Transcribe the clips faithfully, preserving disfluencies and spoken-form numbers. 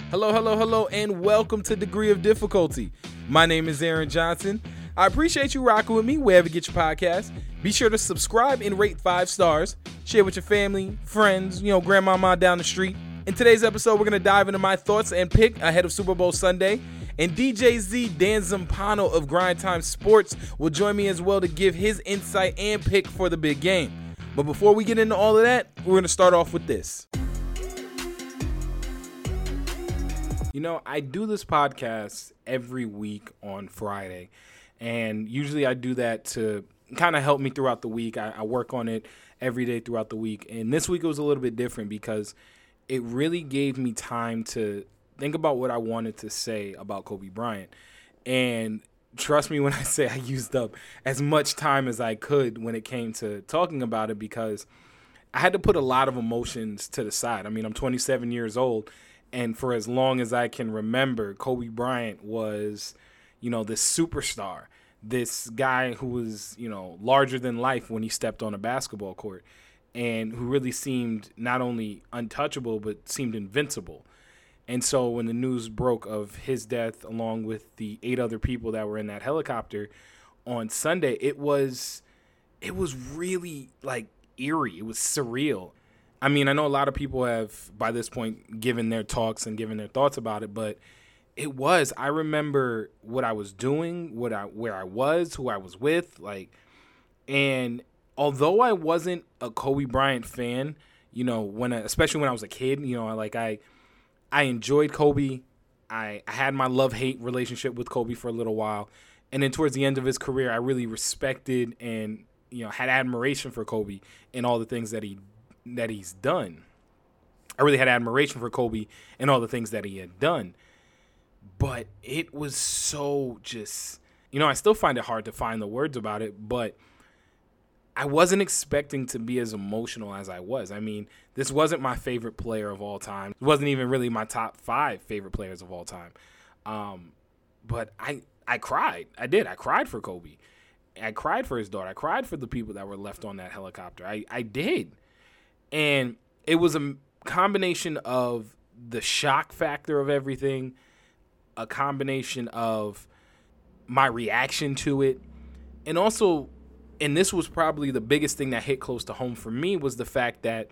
Hello, hello, hello, and welcome to Degree of Difficulty. My name is Aaron Johnson. I appreciate you rocking with me wherever you get your podcast. Be sure to subscribe and rate five stars. Share with your family, friends, you know, grandmama down the street. In today's episode, we're going to dive into my thoughts and pick ahead of Super Bowl Sunday. And D J Z Dan Zampano of Grind Time Sports will join me as well to give his insight and pick for the big game. But before we get into all of that, we're going to start off with this. You know, I do this podcast every week on Friday, and usually I do that to kind of help me throughout the week. I, I work on it every day throughout the week, and this week it was a little bit different because it really gave me time to think about what I wanted to say about Kobe Bryant. And trust me when I say I used up as much time as I could when it came to talking about it, because I had to put a lot of emotions to the side. I mean, I'm twenty-seven years old. And for as long as I can remember, Kobe Bryant was, you know, this superstar, this guy who was, you know, larger than life when he stepped on a basketball court, and who really seemed not only untouchable, but seemed invincible. And so when the news broke of his death, along with the eight other people that were in that helicopter on Sunday, it was, it was really like eerie. It was surreal. I mean, I know a lot of people have, by this point, given their talks and given their thoughts about it, but it was, I remember what I was doing, what I, where I was, who I was with, like, and although I wasn't a Kobe Bryant fan, you know, when, I, especially when I was a kid, you know, like I, I enjoyed Kobe. I, I had my love-hate relationship with Kobe for a little while, and then towards the end of his career, I really respected and, you know, had admiration for Kobe and all the things that he that he's done. I really had admiration for Kobe and all the things that he had done. But it was so just, you know, I still find it hard to find the words about it, but I wasn't expecting to be as emotional as I was. I mean, this wasn't my favorite player of all time. It wasn't even really my top five favorite players of all time. Um, but I, I cried. I did. I cried for Kobe. I cried for his daughter. I cried for the people that were left on that helicopter. I, I did. And it was a combination of the shock factor of everything, a combination of my reaction to it, and also, and this was probably the biggest thing that hit close to home for me, was the fact that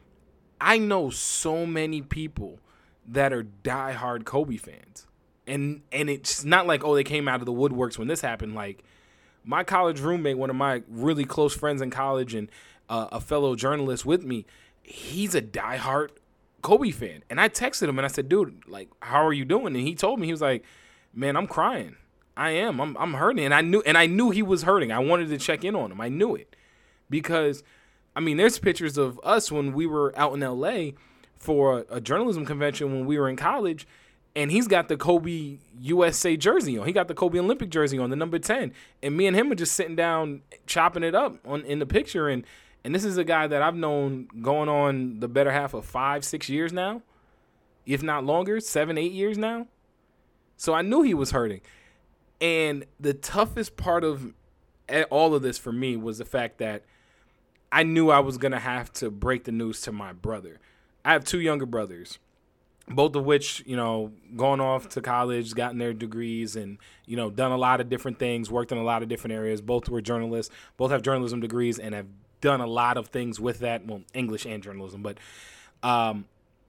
I know so many people that are diehard Kobe fans. And and it's not like, oh, they came out of the woodworks when this happened. Like, my college roommate, one of my really close friends in college and Uh, a fellow journalist with me, he's a diehard Kobe fan. And I texted him and I said, dude, like, how are you doing? And he told me, he was like, man, I'm crying. I am. I'm I'm hurting. And I knew and I knew he was hurting. I wanted to check in on him. I knew it. Because, I mean, there's pictures of us when we were out in L A for a, a journalism convention when we were in college, and he's got the Kobe U S A jersey on. He got the Kobe Olympic jersey on, the number ten. And me and him are just sitting down chopping it up on in the picture. And And this is a guy that I've known going on the better half of five, six years now, if not longer, seven, eight years now. So I knew he was hurting. And the toughest part of all of this for me was the fact that I knew I was going to have to break the news to my brother. I have two younger brothers, both of which, you know, gone off to college, gotten their degrees, and, you know, done a lot of different things, worked in a lot of different areas. Both were journalists, both have journalism degrees and have done a lot of things with that, well, English and journalism, but um,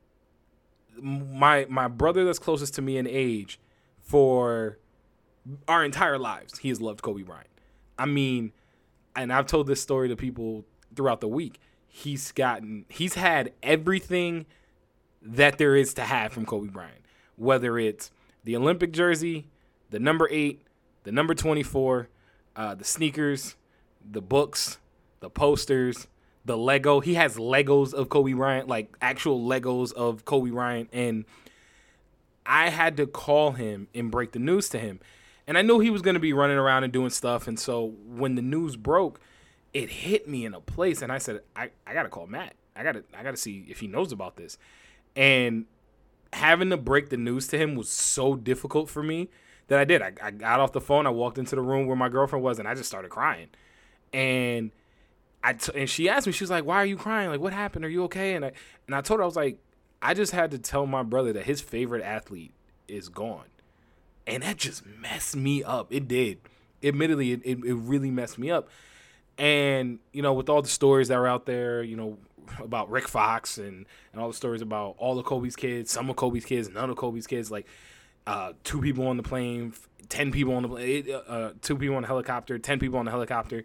my my brother that's closest to me in age, for our entire lives, he has loved Kobe Bryant. I mean, and I've told this story to people throughout the week. He's gotten, he's had everything that there is to have from Kobe Bryant, whether it's the Olympic jersey, the number eight, the number twenty-four, uh, the sneakers, the books, the posters, the Lego. He has Legos of Kobe Bryant, like actual Legos of Kobe Bryant. And I had to call him and break the news to him. And I knew he was going to be running around and doing stuff. And so when the news broke, it hit me in a place. And I said, I, I got to call Matt. I got to I got to see if he knows about this. And having to break the news to him was so difficult for me that I did. I, I got off the phone. I walked into the room where my girlfriend was, and I just started crying. And I t- and she asked me, she was like, why are you crying? Like, what happened? Are you okay? And I and I told her, I was like, I just had to tell my brother that his favorite athlete is gone. And that just messed me up. It did. Admittedly, it, it, it really messed me up. And, you know, with all the stories that were out there, you know, about Rick Fox and, and all the stories about all of Kobe's kids, some of Kobe's kids, none of Kobe's kids, like uh, two people on the plane, ten people on the plane, uh, two people on the helicopter, ten people on the helicopter.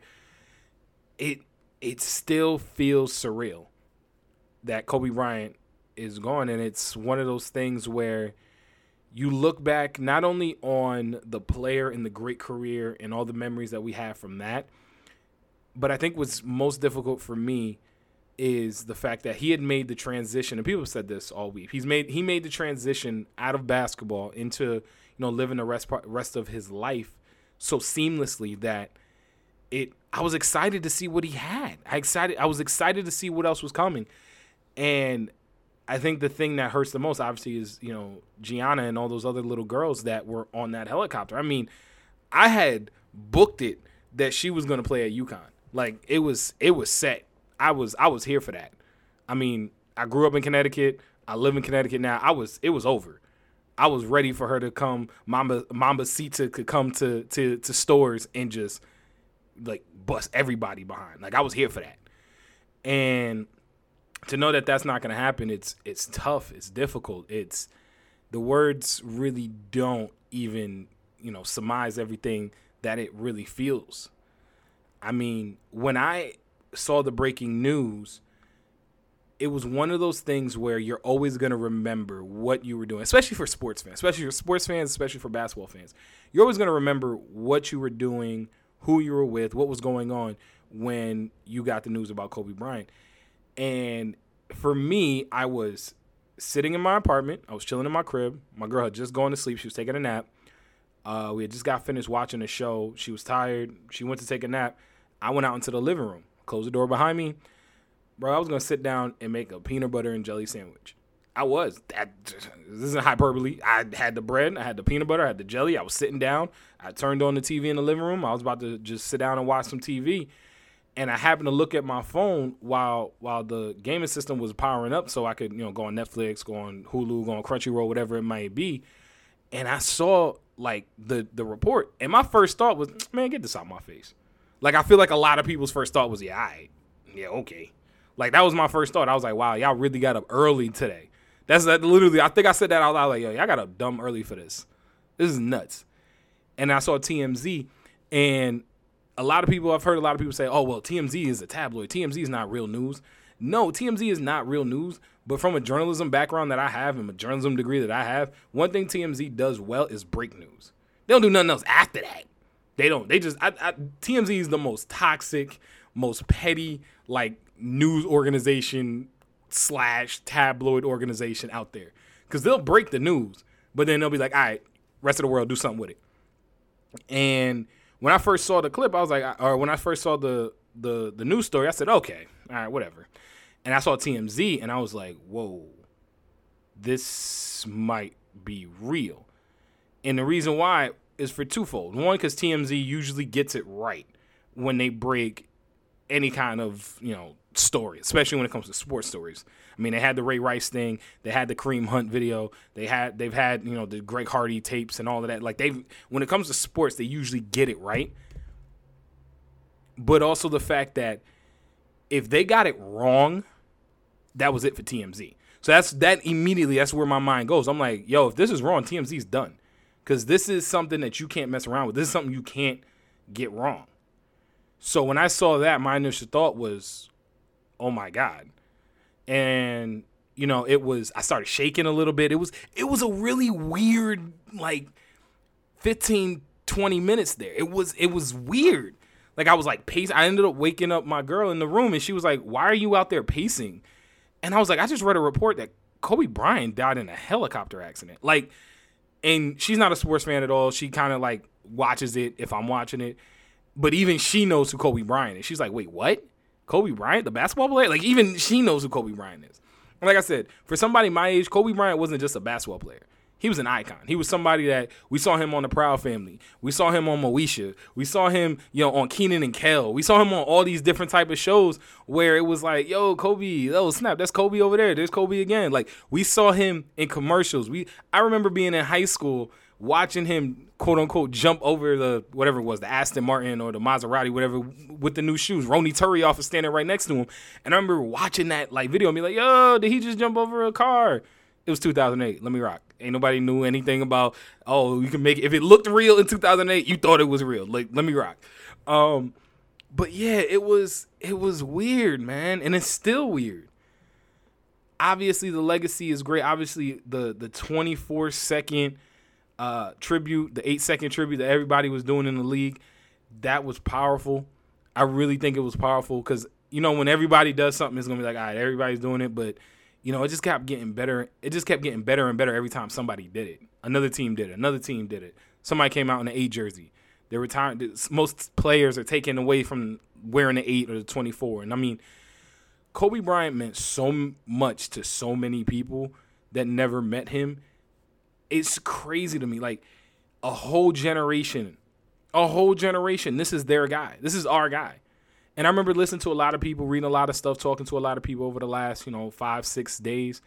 It it still feels surreal that Kobe Bryant is gone. And it's one of those things where you look back not only on the player and the great career and all the memories that we have from that, but I think what's most difficult for me is the fact that he had made the transition, and people have said this all week. He's made he made the transition out of basketball into, you know, living the rest rest of his life so seamlessly that it. I was excited to see what he had. I excited. I was excited to see what else was coming, and I think the thing that hurts the most, obviously, is, you know, Gianna and all those other little girls that were on that helicopter. I mean, I had booked it that she was going to play at UConn. Like, it was it was set. I was I was here for that. I mean, I grew up in Connecticut. I live in Connecticut now. I was it was over. I was ready for her to come. Mamba Mambacita could come to to to stores and just like bust everybody behind. Like, I was here for that. And to know that that's not going to happen, it's it's tough. It's difficult. It's the words really don't even, you know, surmise everything that it really feels. I mean, when I saw the breaking news, it was one of those things where you're always going to remember what you were doing, especially for sports fans, especially for sports fans, especially for basketball fans. You're always going to remember what you were doing, who you were with, what was going on when you got the news about Kobe Bryant. And for me, I was sitting in my apartment. I was chilling in my crib. My girl had just gone to sleep. She was taking a nap. Uh, we had just got finished watching a show. She was tired. She went to take a nap. I went out into the living room, closed the door behind me. Bro, I was going to sit down and make a peanut butter and jelly sandwich. I was. That, this isn't hyperbole. I had the bread. I had the peanut butter. I had the jelly. I was sitting down. I turned on the T V in the living room. I was about to just sit down and watch some T V. And I happened to look at my phone while while the gaming system was powering up so I could, you know, go on Netflix, go on Hulu, go on Crunchyroll, whatever it might be. And I saw, like, the, the report. And my first thought was, man, get this out of my face. Like, I feel like a lot of people's first thought was, yeah, all right. Yeah, okay. Like, that was my first thought. I was like, wow, y'all really got up early today. That's that literally, I think I said that out loud, like, yo, y'all got up dumb early for this. This is nuts. And I saw T M Z, and a lot of people, I've heard a lot of people say, oh, well, T M Z is a tabloid. T M Z is not real news. No, T M Z is not real news, but from a journalism background that I have and a journalism degree that I have, one thing T M Z does well is break news. They don't do nothing else after that. They don't. They just, I, I, T M Z is the most toxic, most petty, like, news organization slash tabloid organization out there. Because they'll break the news, but then they'll be like, all right, rest of the world, do something with it. And when I first saw the clip, I was like, or when I first saw the the the news story, I said, okay, all right, whatever. And I saw T M Z, and I was like, whoa, this might be real. And the reason why is for twofold. One, because T M Z usually gets it right when they break any kind of, you know, story, especially when it comes to sports stories. I mean, they had the Ray Rice thing, they had the Kareem Hunt video, they had they've had, you know, the Greg Hardy tapes and all of that. Like, they when it comes to sports, they usually get it right. But also the fact that if they got it wrong, that was it for T M Z. So that's that immediately, that's where my mind goes. I'm like, yo, if this is wrong, T M Z's done. Because this is something that you can't mess around with. This is something you can't get wrong. So when I saw that, my initial thought was, oh my God. And, you know, it was, I started shaking a little bit. It was, it was a really weird, like, fifteen, twenty minutes there. It was, it was weird. Like, I was like pacing. I ended up waking up my girl in the room, and she was like, why are you out there pacing? And I was like, I just read a report that Kobe Bryant died in a helicopter accident. Like, and she's not a sports fan at all. She kind of like watches it if I'm watching it. But even she knows who Kobe Bryant is. She's like, wait, what? Kobe Bryant, the basketball player? Like, even she knows who Kobe Bryant is. And like I said, for somebody my age, Kobe Bryant wasn't just a basketball player. He was an icon. He was somebody that we saw him on The Proud Family. We saw him on Moesha. We saw him, you know, on Kenan and Kel. We saw him on all these different type of shows where it was like, yo, Kobe, oh, snap, that's Kobe over there. There's Kobe again. Like, we saw him in commercials. We I remember being in high school watching him, quote unquote, jump over the, whatever it was, the Aston Martin or the Maserati, whatever, with the new shoes. Ronnie Turioff was standing right next to him. And I remember watching that like video and be like, yo, did he just jump over a car? It was two thousand eight. Let me rock. Ain't nobody knew anything about, oh, you can make it. If it looked real in two thousand eight, you thought it was real. Like, let me rock. Um, but yeah, it was it was weird, man. And it's still weird. Obviously, the legacy is great. Obviously, the the twenty-four second uh, tribute, the eight second tribute that everybody was doing in the league, that was powerful. I really think it was powerful because, you know, when everybody does something, it's going to be like, all right, everybody's doing it. But, you know, it just kept getting better. It just kept getting better and better every time somebody did it. Another team did it. Another team did it. Somebody came out in the eight jersey. They're retiring. Most players are taken away from wearing the eight or the twenty-four. And, I mean, Kobe Bryant meant so much to so many people that never met him. It's crazy to me. Like, a whole generation, a whole generation, this is their guy. This is our guy. And I remember listening to a lot of people, reading a lot of stuff, talking to a lot of people over the last, you know, five, six days.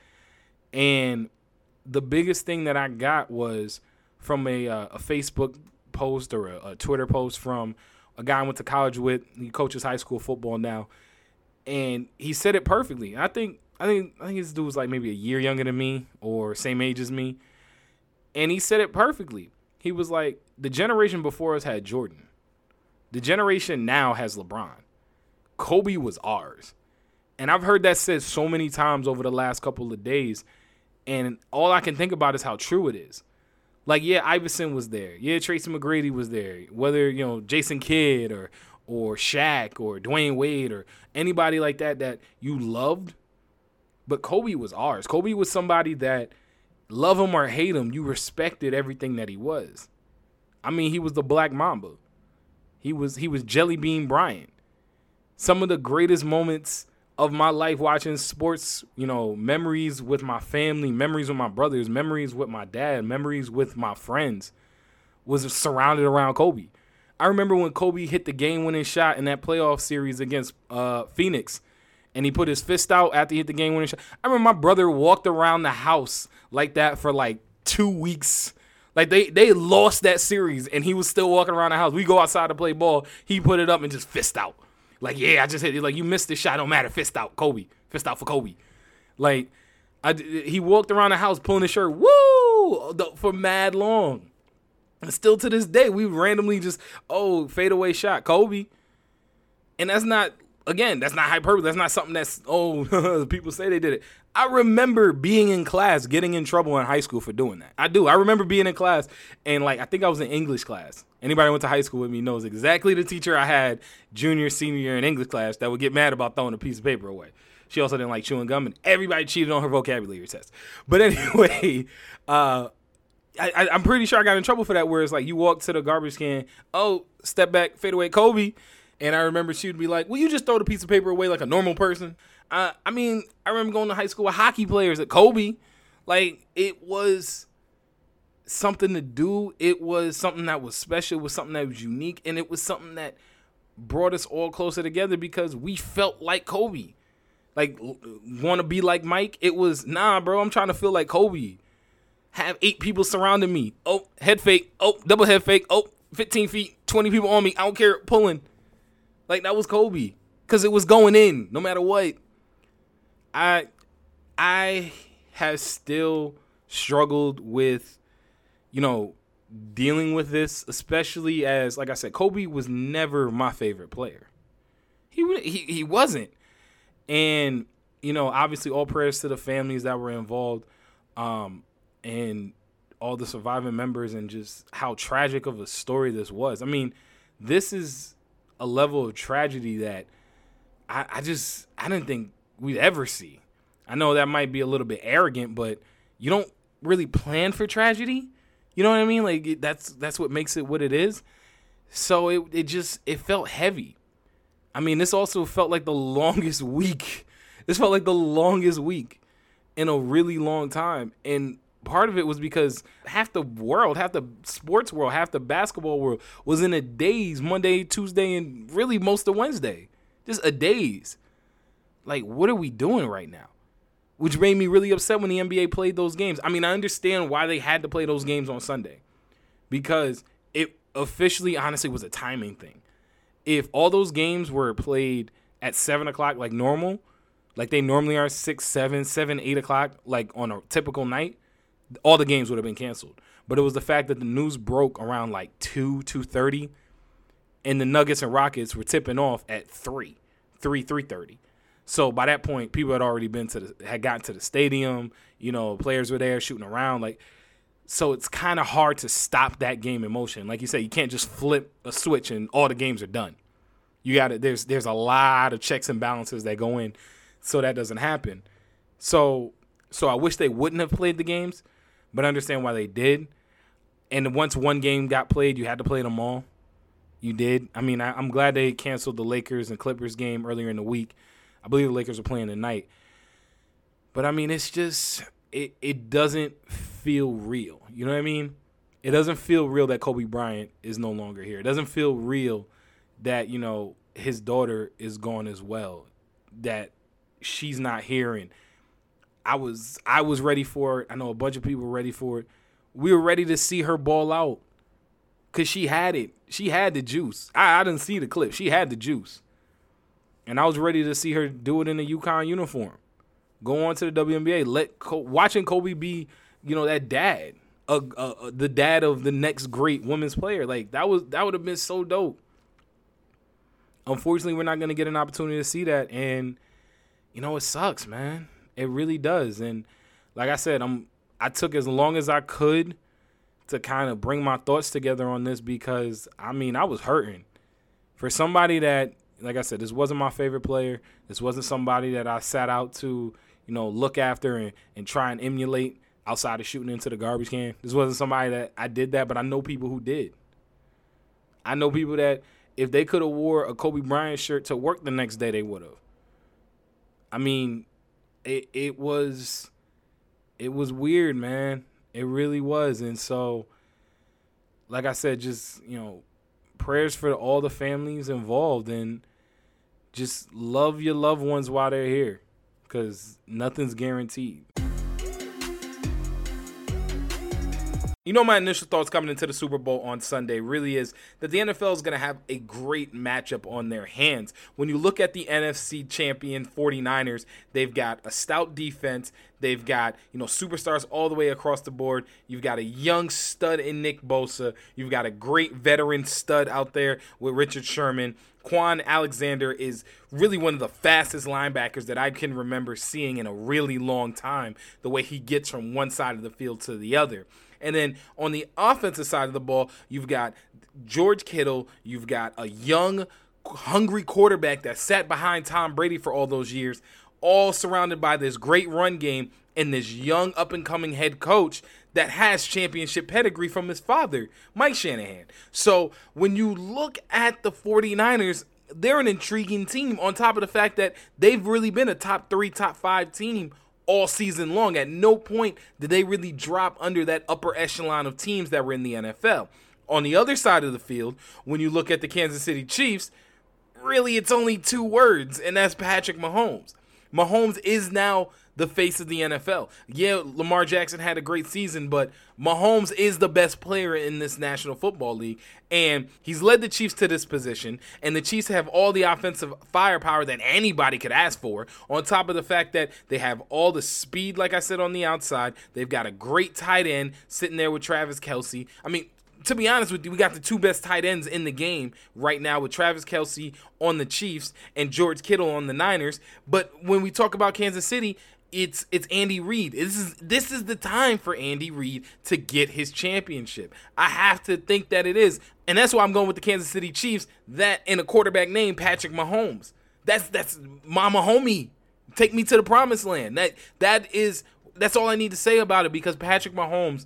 And the biggest thing that I got was from a, uh, a Facebook post or a, a Twitter post from a guy I went to college with. He coaches high school football now. And he said it perfectly. I think I think I think this dude was like maybe a year younger than me or same age as me. And he said it perfectly. He was like, the generation before us had Jordan. The generation now has LeBron. Kobe was ours. And I've heard that said so many times over the last couple of days. And all I can think about is how true it is. Like, yeah, Iverson was there. Yeah, Tracy McGrady was there. Whether, you know, Jason Kidd or or Shaq or Dwayne Wade or anybody like that that you loved. But Kobe was ours. Kobe was somebody that, love him or hate him, you respected everything that he was. I mean, he was the Black Mamba. He was he was Jelly Bean Bryant. Some of the greatest moments of my life watching sports, you know, memories with my family, memories with my brothers, memories with my dad, memories with my friends, was surrounded around Kobe. I remember when Kobe hit the game-winning shot in that playoff series against uh, Phoenix, and he put his fist out after he hit the game-winning shot. I remember my brother walked around the house like that for like two weeks. Like, they, they lost that series, and he was still walking around the house. We go outside to play ball. He put it up and just fist out. Like, yeah, I just hit it. Like, you missed the shot. Don't matter. Fist out, Kobe. Fist out for Kobe. Like, I, he walked around the house pulling his shirt, woo, for mad long. And still to this day, we randomly just, oh, fadeaway shot, Kobe. And that's not, again, that's not hyperbole. That's not something that's, oh, people say they did it. I remember being in class, getting in trouble in high school for doing that. I do. I remember being in class, and, like, I think I was in English class. Anybody who went to high school with me knows exactly the teacher I had junior, senior year in English class that would get mad about throwing a piece of paper away. She also didn't like chewing gum, and everybody cheated on her vocabulary test. But anyway, uh, I, I'm pretty sure I got in trouble for that, where it's like you walk to the garbage can, oh, step back, fade away, Kobe. And I remember she would be like, well, you just throw the piece of paper away like a normal person. Uh, I mean, I remember going to high school with hockey players at Kobe. Like, it was something to do. It was something that was special. It was something that was unique. And it was something that brought us all closer together because we felt like Kobe. Like, want to be like Mike? It was, nah, bro, I'm trying to feel like Kobe. Have eight people surrounding me. Oh, head fake. Oh, double head fake. Oh, fifteen feet, twenty people on me. I don't care. Pulling. Like, that was Kobe. Because it was going in, no matter what. I I have still struggled with, you know, dealing with this, especially as, like I said, Kobe was never my favorite player. He he he wasn't. And, you know, obviously all prayers to the families that were involved. Um, and all the surviving members and just how tragic of a story this was. I mean, this is a level of tragedy that I, I just, I didn't think we'd ever see. I know that might be a little bit arrogant, but you don't really plan for tragedy. You know what I mean? Like, it, that's that's what makes it what it is. So it it just, it felt heavy. I mean, this also felt like the longest week. This felt like the longest week in a really long time. And part of it was because half the world, half the sports world, half the basketball world was in a daze Monday, Tuesday, and really most of Wednesday. Just a daze. Like, what are we doing right now? Which made me really upset when the N B A played those games. I mean, I understand why they had to play those games on Sunday. Because it officially, honestly, was a timing thing. If all those games were played at seven o'clock like normal, like they normally are, six, seven, seven, eight o'clock, like on a typical night, all the games would have been canceled. But it was the fact that the news broke around like two, two thirty, and the Nuggets and Rockets were tipping off at three, three, three thirty. So by that point, people had already been to the, had gotten to the stadium. You know, players were there shooting around. Like, so it's kind of hard to stop that game in motion. Like you said, you can't just flip a switch and all the games are done. You got to. There's there's a lot of checks and balances that go in, so that doesn't happen. So so I wish they wouldn't have played the games, but I understand why they did. And once one game got played, you had to play them all. You did. I mean, I, I'm glad they canceled the Lakers and Clippers game earlier in the week. I believe the Lakers are playing tonight. But, I mean, it's just it, – it doesn't feel real. You know what I mean? It doesn't feel real that Kobe Bryant is no longer here. It doesn't feel real that, you know, his daughter is gone as well, that she's not here. And I was I was ready for it. I know a bunch of people were ready for it. We were ready to see her ball out because she had it. She had the juice. I, I didn't see the clip. She had the juice. And I was ready to see her do it in a UConn uniform. Go on to the W N B A. Let watching Kobe be, you know, that dad, uh, uh, the dad of the next great women's player. Like that was that would have been so dope. Unfortunately, we're not going to get an opportunity to see that, and you know it sucks, man. It really does. And like I said, I'm I took as long as I could to kind of bring my thoughts together on this because I mean I was hurting for somebody that. Like I said, this wasn't my favorite player. This wasn't somebody that I sat out to, you know, look after and, and try and emulate outside of shooting into the garbage can. This wasn't somebody that I did that, but I know people who did. I know people that if they could have wore a Kobe Bryant shirt to work the next day, they would have. I mean, it it was it was weird, man. It really was. And so, like I said, just, you know, prayers for all the families involved, and just love your loved ones while they're here because nothing's guaranteed. You know, my initial thoughts coming into the Super Bowl on Sunday really is that the N F L is going to have a great matchup on their hands. When you look at the N F C champion forty-niners, they've got a stout defense. They've got, you know, superstars all the way across the board. You've got a young stud in Nick Bosa. You've got a great veteran stud out there with Richard Sherman. Quan Alexander is really one of the fastest linebackers that I can remember seeing in a really long time, the way he gets from one side of the field to the other. And then on the offensive side of the ball, you've got George Kittle. You've got a young, hungry quarterback that sat behind Tom Brady for all those years, all surrounded by this great run game and this young up-and-coming head coach that has championship pedigree from his father, Mike Shanahan. So when you look at the forty-niners, they're an intriguing team on top of the fact that they've really been a top three, top five team all season long. At no point did they really drop under that upper echelon of teams that were in the N F L. On the other side of the field, when you look at the Kansas City Chiefs, really it's only two words, and that's Patrick Mahomes. Mahomes is now the face of the N F L. Yeah, Lamar Jackson had a great season, but Mahomes is the best player in this National Football League, and he's led the Chiefs to this position, and the Chiefs have all the offensive firepower that anybody could ask for, on top of the fact that they have all the speed, like I said, on the outside. They've got a great tight end sitting there with Travis Kelce. I mean, to be honest with you, we got the two best tight ends in the game right now with Travis Kelce on the Chiefs and George Kittle on the Niners. But when we talk about Kansas City, it's it's Andy Reid. This is this is the time for Andy Reid to get his championship. I have to think that it is. And that's why I'm going with the Kansas City Chiefs, that in a quarterback named Patrick Mahomes. That's that's Mama Homie. Take me to the promised land. That that is that's all I need to say about it, because Patrick Mahomes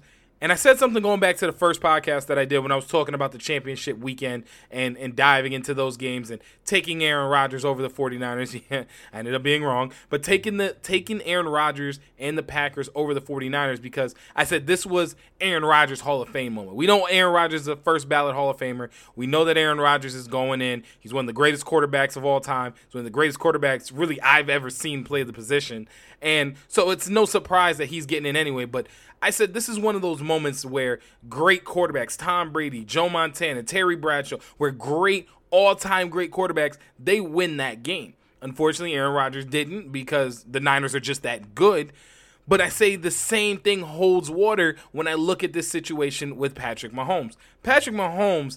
And I said something going back to the first podcast that I did when I was talking about the championship weekend and, and diving into those games and taking Aaron Rodgers over the 49ers. Yeah, I ended up being wrong. But taking the taking Aaron Rodgers and the Packers over the 49ers because I said this was Aaron Rodgers' Hall of Fame moment. We know Aaron Rodgers is a first ballot Hall of Famer. We know that Aaron Rodgers is going in. He's one of the greatest quarterbacks of all time. He's one of the greatest quarterbacks really I've ever seen play the position. And so it's no surprise that he's getting in anyway. But I said this is one of those moments where great quarterbacks, Tom Brady, Joe Montana, Terry Bradshaw, where great, all-time great quarterbacks, they win that game. Unfortunately, Aaron Rodgers didn't because the Niners are just that good. But I say the same thing holds water when I look at this situation with Patrick Mahomes. Patrick Mahomes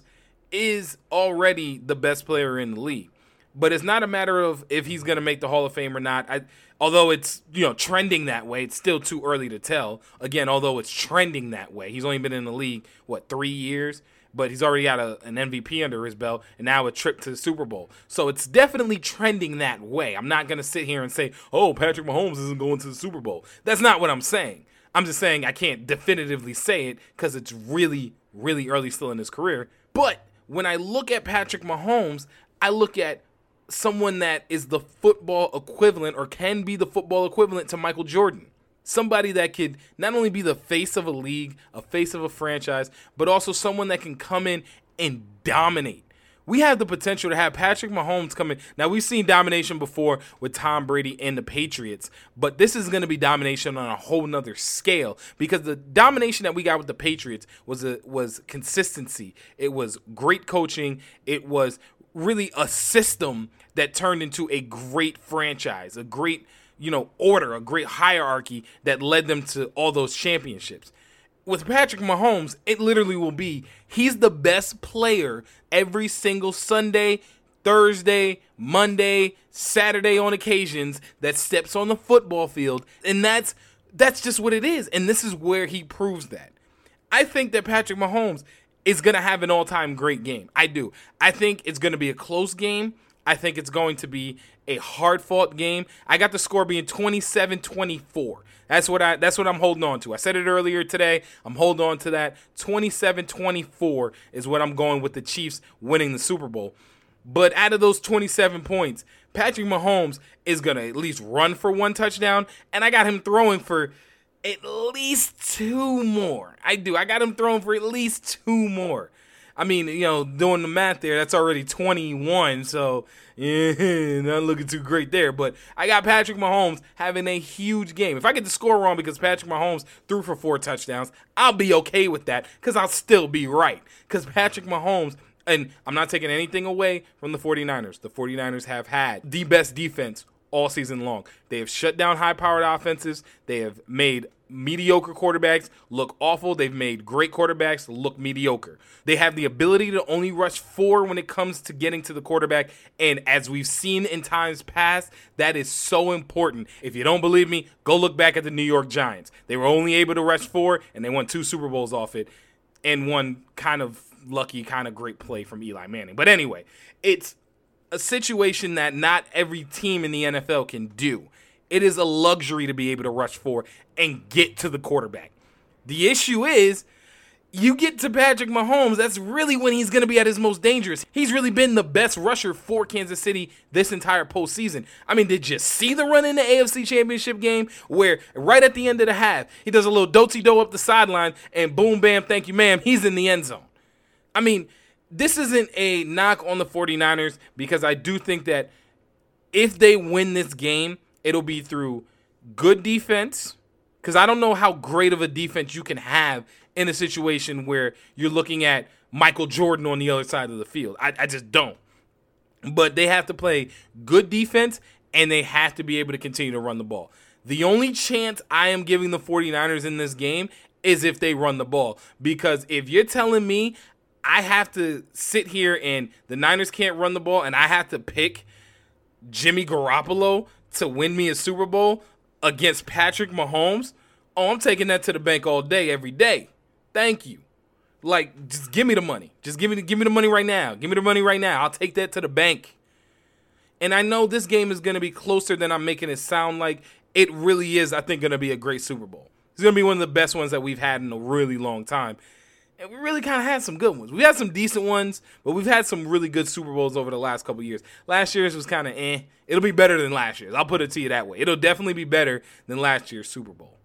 is already the best player in the league. But it's not a matter of if he's going to make the Hall of Fame or not. I, although it's, you know, trending that way, it's still too early to tell. Again, although it's trending that way. He's only been in the league, what, three years? But he's already got a, an M V P under his belt and now a trip to the Super Bowl. So it's definitely trending that way. I'm not going to sit here and say, oh, Patrick Mahomes isn't going to the Super Bowl. That's not what I'm saying. I'm just saying I can't definitively say it because it's really, really early still in his career. But when I look at Patrick Mahomes, I look at someone that is the football equivalent or can be the football equivalent to Michael Jordan. Somebody that could not only be the face of a league, a face of a franchise, but also someone that can come in and dominate. We have the potential to have Patrick Mahomes come in. Now, we've seen domination before with Tom Brady and the Patriots, but this is going to be domination on a whole nother scale because the domination that we got with the Patriots was a, was consistency. It was great coaching. It was really a system that turned into a great franchise, a great, you know, order, a great hierarchy that led them to all those championships. With Patrick Mahomes, it literally will be he's the best player every single Sunday, Thursday, Monday, Saturday on occasions that steps on the football field, and that's that's just what it is, and this is where he proves that. I think that Patrick Mahomes is going to have an all-time great game. I do. I think it's going to be a close game. I think it's going to be a hard-fought game. I got the score being twenty-seven twenty-four. That's what I that's what I'm holding on to. I said it earlier today. I'm holding on to that. twenty-seven twenty-four is what I'm going with the Chiefs winning the Super Bowl. But out of those twenty-seven points, Patrick Mahomes is going to at least run for one touchdown, and I got him throwing for at least two more. I do. I got him throwing for at least two more. I mean, you know, doing the math there, that's already twenty-one, so yeah, not looking too great there. But I got Patrick Mahomes having a huge game. If I get the score wrong because Patrick Mahomes threw for four touchdowns, I'll be okay with that because I'll still be right. Because Patrick Mahomes, and I'm not taking anything away from the 49ers. The 49ers have had the best defense all season long. They have shut down high-powered offenses. They have made mediocre quarterbacks look awful. They've made great quarterbacks look mediocre. They have the ability to only rush four when it comes to getting to the quarterback, and as we've seen in times past, that is so important. If you don't believe me, go look back at the New York Giants. They were only able to rush four, and they won two Super Bowls off it, and one kind of lucky, kind of great play from Eli Manning. But anyway, it's a situation that not every team in the N F L can do. It is a luxury to be able to rush four and get to the quarterback. The issue is, you get to Patrick Mahomes, that's really when he's going to be at his most dangerous. He's really been the best rusher for Kansas City this entire postseason. I mean, did you see the run in the A F C Championship game where right at the end of the half, he does a little do-ti-do up the sideline and boom, bam, thank you, ma'am, he's in the end zone. I mean, this isn't a knock on the 49ers because I do think that if they win this game, it'll be through good defense, because I don't know how great of a defense you can have in a situation where you're looking at Michael Jordan on the other side of the field. I, I just don't. But they have to play good defense, and they have to be able to continue to run the ball. The only chance I am giving the 49ers in this game is if they run the ball. Because if you're telling me I have to sit here and the Niners can't run the ball and I have to pick Jimmy Garoppolo to win me a Super Bowl against Patrick Mahomes, oh, I'm taking that to the bank all day, every day. Thank you. Like, just give me the money. Just give me the, give me the money right now. Give me the money right now. I'll take that to the bank. And I know this game is going to be closer than I'm making it sound like. It really is, I think, going to be a great Super Bowl. It's going to be one of the best ones that we've had in a really long time. And we really kind of had some good ones. We had some decent ones, but we've had some really good Super Bowls over the last couple of years. Last year's was kind of eh. It'll be better than last year's. I'll put it to you that way. It'll definitely be better than last year's Super Bowl.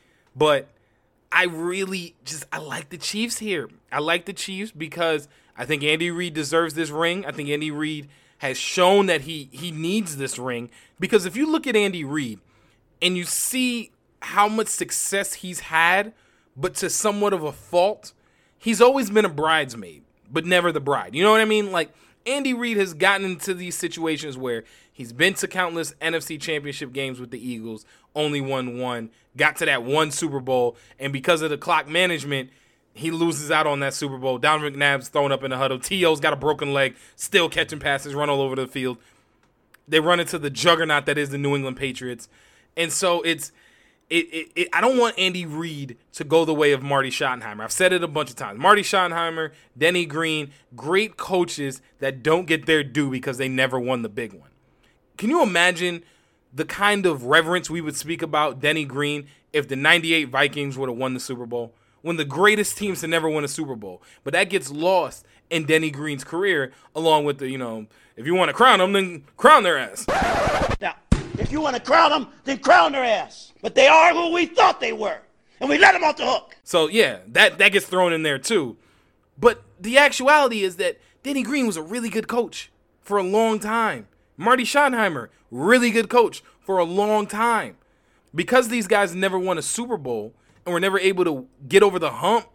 But I really just, I like the Chiefs here. I like the Chiefs because I think Andy Reid deserves this ring. I think Andy Reid has shown that he he needs this ring. Because if you look at Andy Reid and you see how much success he's had, but to somewhat of a fault, he's always been a bridesmaid, but never the bride. You know what I mean? Like, Andy Reid has gotten into these situations where he's been to countless N F C championship games with the Eagles, only won one, got to that one Super Bowl, and because of the clock management, he loses out on that Super Bowl. Donovan McNabb's thrown up in the huddle. T O's got a broken leg, still catching passes, run all over the field. They run into the juggernaut that is the New England Patriots. And so it's It, it, it, I don't want Andy Reid to go the way of Marty Schottenheimer. I've said it a bunch of times. Marty Schottenheimer, Denny Green, great coaches that don't get their due because they never won the big one. Can you imagine the kind of reverence we would speak about Denny Green if the ninety-eight Vikings would have won the Super Bowl? One of the greatest teams to never win a Super Bowl. But that gets lost in Denny Green's career, along with the, you know, if you want to crown them, then crown their ass. Now, if you want to crown them, then crown their ass. But they are who we thought they were. And we let them off the hook. So, yeah, that, that gets thrown in there, too. But the actuality is that Denny Green was a really good coach for a long time. Marty Schottenheimer, really good coach for a long time. Because these guys never won a Super Bowl and were never able to get over the hump,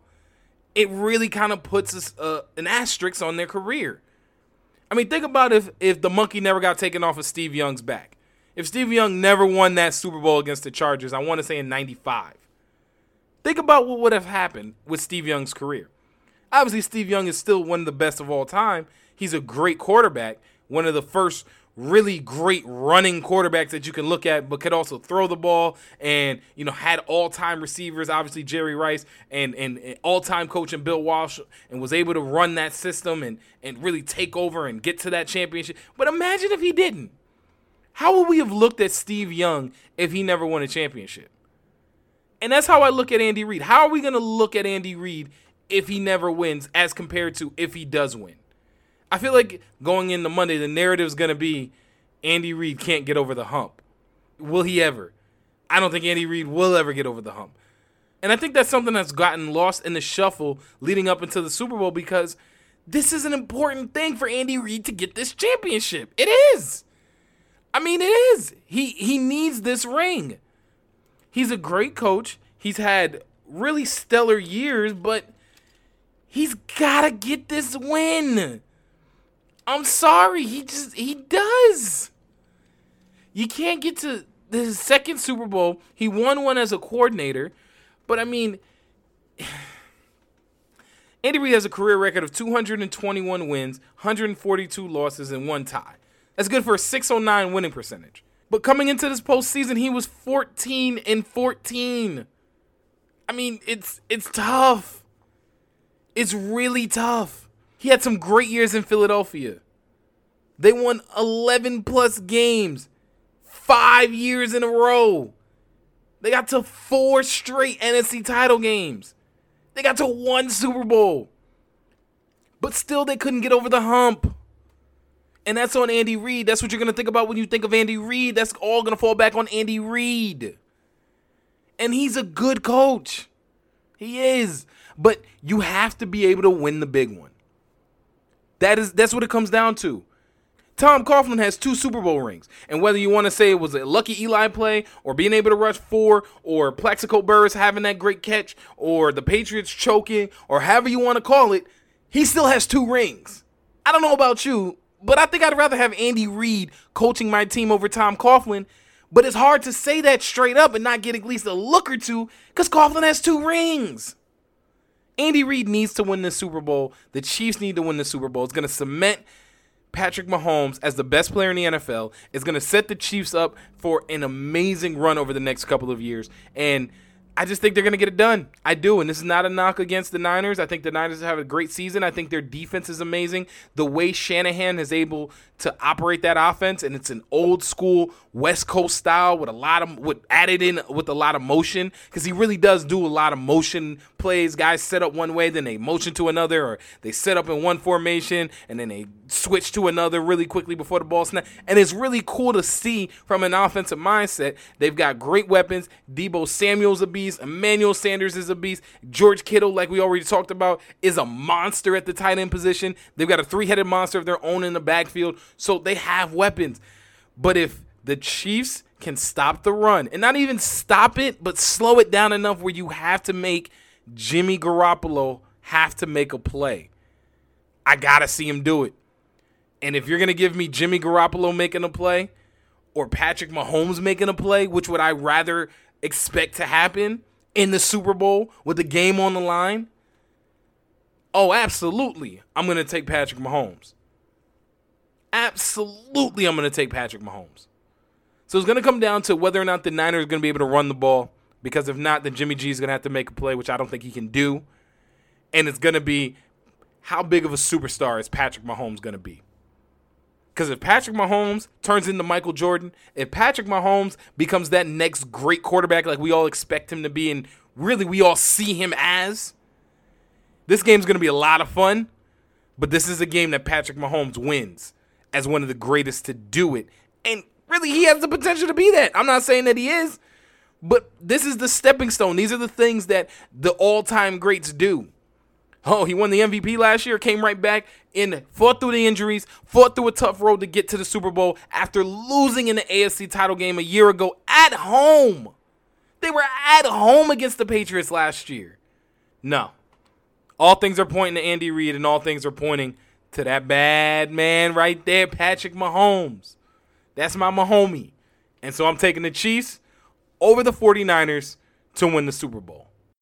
it really kind of puts us, uh, an asterisk on their career. I mean, think about if, if the monkey never got taken off of Steve Young's back. If Steve Young never won that Super Bowl against the Chargers, I want to say in ninety-five. Think about what would have happened with Steve Young's career. Obviously, Steve Young is still one of the best of all time. He's a great quarterback, one of the first really great running quarterbacks that you can look at, but could also throw the ball and, you know, had all-time receivers, obviously Jerry Rice, and, and, and all-time coach and Bill Walsh, and was able to run that system and, and really take over and get to that championship. But imagine if he didn't. How would we have looked at Steve Young if he never won a championship? And that's how I look at Andy Reid. How are we going to look at Andy Reid if he never wins as compared to if he does win? I feel like going into Monday, the narrative is going to be Andy Reid can't get over the hump. Will he ever? I don't think Andy Reid will ever get over the hump. And I think that's something that's gotten lost in the shuffle leading up into the Super Bowl because this is an important thing for Andy Reid to get this championship. It is. I mean, it is. He he needs this ring. He's a great coach. He's had really stellar years, but he's got to get this win. I'm sorry. He just, he does. You can't get to the second Super Bowl. He won one as a coordinator, but I mean, Andy Reid has a career record of two hundred twenty-one wins, one hundred forty-two losses, and one tie. That's good for a six oh nine winning percentage. But coming into this postseason, he was fourteen and fourteen. I mean, it's it's tough. It's really tough. He had some great years in Philadelphia. They won eleven plus games, five years in a row. They got to four straight N F C title games. They got to one Super Bowl. But still, they couldn't get over the hump. And that's on Andy Reid. That's what you're going to think about when you think of Andy Reid. That's all going to fall back on Andy Reid. And he's a good coach. He is. But you have to be able to win the big one. That is, that's what it comes down to. Tom Coughlin has two Super Bowl rings. And whether you want to say it was a lucky Eli play or being able to rush four or Plaxico Burress having that great catch or the Patriots choking or however you want to call it, he still has two rings. I don't know about you, but I think I'd rather have Andy Reid coaching my team over Tom Coughlin. But it's hard to say that straight up and not get at least a look or two because Coughlin has two rings. Andy Reid needs to win the Super Bowl. The Chiefs need to win the Super Bowl. It's going to cement Patrick Mahomes as the best player in the N F L. It's going to set the Chiefs up for an amazing run over the next couple of years. And I just think they're going to get it done. I do. And this is not a knock against the Niners. I think the Niners have a great season. I think their defense is amazing. The way Shanahan is able to operate that offense, and it's an old school West Coast style with a lot of with added in with a lot of motion, because he really does do a lot of motion plays. Guys set up one way, then they motion to another, or they set up in one formation and then they switch to another really quickly before the ball snaps. And it's really cool to see from an offensive mindset. They've got great weapons. Deebo Samuel's a beast. Emmanuel Sanders is a beast. George Kittle, like we already talked about, is a monster at the tight end position. They've got a three-headed monster of their own in the backfield. So they have weapons. But if the Chiefs can stop the run, and not even stop it, but slow it down enough where you have to make Jimmy Garoppolo have to make a play, I got to see him do it. And if you're going to give me Jimmy Garoppolo making a play or Patrick Mahomes making a play, which would I rather expect to happen in the Super Bowl with the game on the line? Oh, absolutely. I'm going to take Patrick Mahomes. Absolutely, I'm going to take Patrick Mahomes. So it's going to come down to whether or not the Niners are going to be able to run the ball, because if not, then Jimmy G is going to have to make a play, which I don't think he can do. And it's going to be, how big of a superstar is Patrick Mahomes going to be? Because if Patrick Mahomes turns into Michael Jordan, if Patrick Mahomes becomes that next great quarterback like we all expect him to be, and really we all see him as, this game's going to be a lot of fun, but this is a game that Patrick Mahomes wins as one of the greatest to do it. And really, he has the potential to be that. I'm not saying that he is, but this is the stepping stone. These are the things that the all-time greats do. Oh, he won the M V P last year, came right back and fought through the injuries, fought through a tough road to get to the Super Bowl after losing in the A F C title game a year ago at home. They were at home against the Patriots last year. No. All things are pointing to Andy Reid, and all things are pointing to that bad man right there, Patrick Mahomes. That's my Mahomie. And so I'm taking the Chiefs over the 49ers to win the Super Bowl.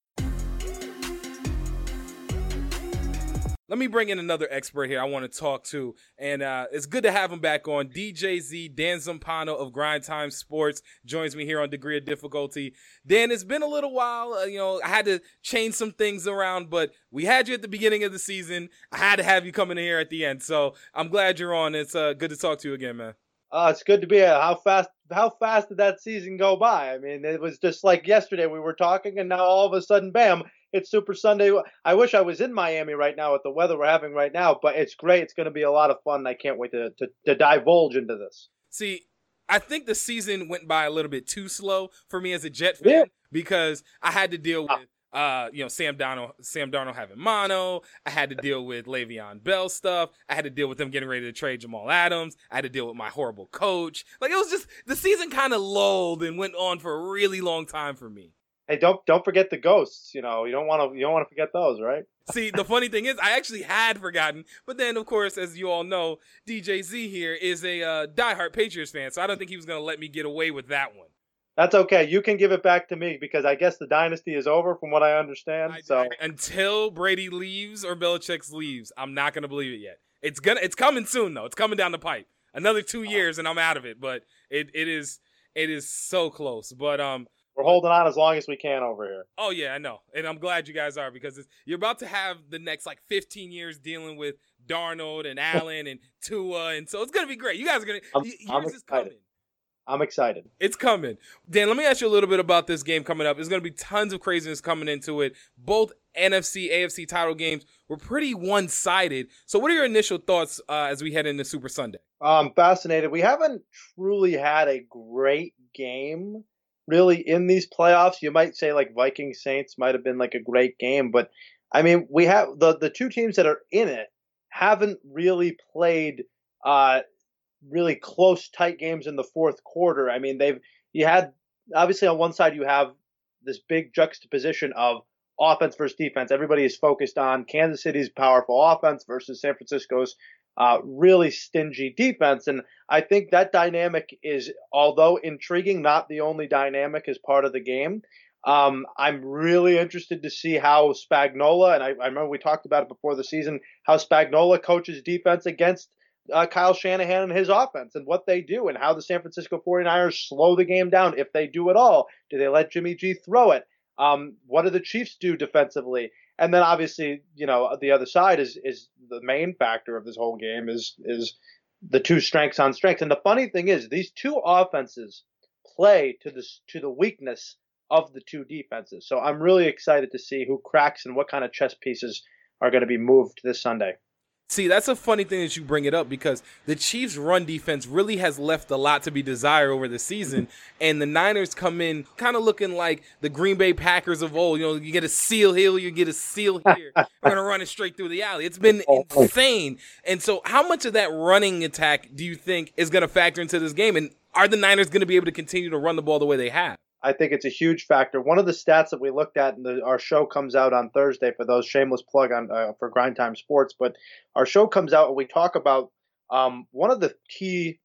Let me bring in another expert here I want to talk to, and uh, it's good to have him back on. D J Z, Dan Zampano of Grind Time Sports, joins me here on Degree of Difficulty. Dan, it's been a little while. Uh, you know, I had to change some things around, but we had you at the beginning of the season. I had to have you coming in here at the end, so I'm glad you're on. It's uh, good to talk to you again, man. Uh, it's good to be here. How fast, how fast did that season go by? I mean, it was just like yesterday we were talking, and now all of a sudden, bam, it's Super Sunday. I wish I was in Miami right now with the weather we're having right now, but it's great. It's going to be a lot of fun. I can't wait to, to, to divulge into this. See, I think the season went by a little bit too slow for me as a Jet fan, yeah, because I had to deal with Uh, you know, Sam Darnold, Sam Darnold having mono. I had to deal with Le'Veon Bell stuff. I had to deal with them getting ready to trade Jamal Adams. I had to deal with my horrible coach. Like, it was just, the season kind of lulled and went on for a really long time for me. Hey, don't don't forget the ghosts. You know, you don't want to you don't want to forget those, right? See, the funny thing is, I actually had forgotten, but then, of course, as you all know, D J Z here is a uh, diehard Patriots fan, so I don't think he was going to let me get away with that one. That's okay. You can give it back to me, because I guess the dynasty is over from what I understand. I, so I, until Brady leaves or Belichick leaves, I'm not going to believe it yet. It's gonna it's coming soon though. It's coming down the pipe. Another two years and I'm out of it, but it, it is it is so close. But um we're holding on as long as we can over here. Oh yeah, I know. And I'm glad you guys are, because it's, you're about to have the next like fifteen years dealing with Darnold and Allen and Tua, and so it's going to be great. You guys are going to yours is coming. I'm excited. It's coming. Dan, let me ask you a little bit about this game coming up. There's going to be tons of craziness coming into it. Both N F C, A F C title games were pretty one-sided. So what are your initial thoughts uh, as we head into Super Sunday? I'm fascinated. We haven't truly had a great game really in these playoffs. You might say like Vikings Saints might have been like a great game, but I mean, we have the, the two teams that are in it haven't really played uh, really close, tight games in the fourth quarter. I mean, they've you had obviously on one side you have this big juxtaposition of offense versus defense. Everybody is focused on Kansas City's powerful offense versus San Francisco's uh, really stingy defense. And I think that dynamic is, although intriguing, not the only dynamic as part of the game. Um, I'm really interested to see how Spagnuolo, and I, I remember we talked about it before the season, how Spagnuolo coaches defense against Uh, Kyle Shanahan and his offense, and what they do, and how the San Francisco 49ers slow the game down, if they do at all. Do they let Jimmy G throw it? Um, what do the Chiefs do defensively? And then obviously, you know, the other side is is the main factor of this whole game is is the two strengths on strengths. And the funny thing is, these two offenses play to the to the weakness of the two defenses. So I'm really excited to see who cracks and what kind of chess pieces are going to be moved this Sunday. See, that's a funny thing that you bring it up because the Chiefs' run defense really has left a lot to be desired over the season, and the Niners come in kind of looking like the Green Bay Packers of old. You know, you get a seal here, you get a seal here. We're going to run it straight through the alley. It's been insane. And so how much of that running attack do you think is going to factor into this game, and are the Niners going to be able to continue to run the ball the way they have? I think it's a huge factor. One of the stats that we looked at, and our show comes out on Thursday for those, shameless plug on uh, for Grind Time Sports, but our show comes out and we talk about um, one of the key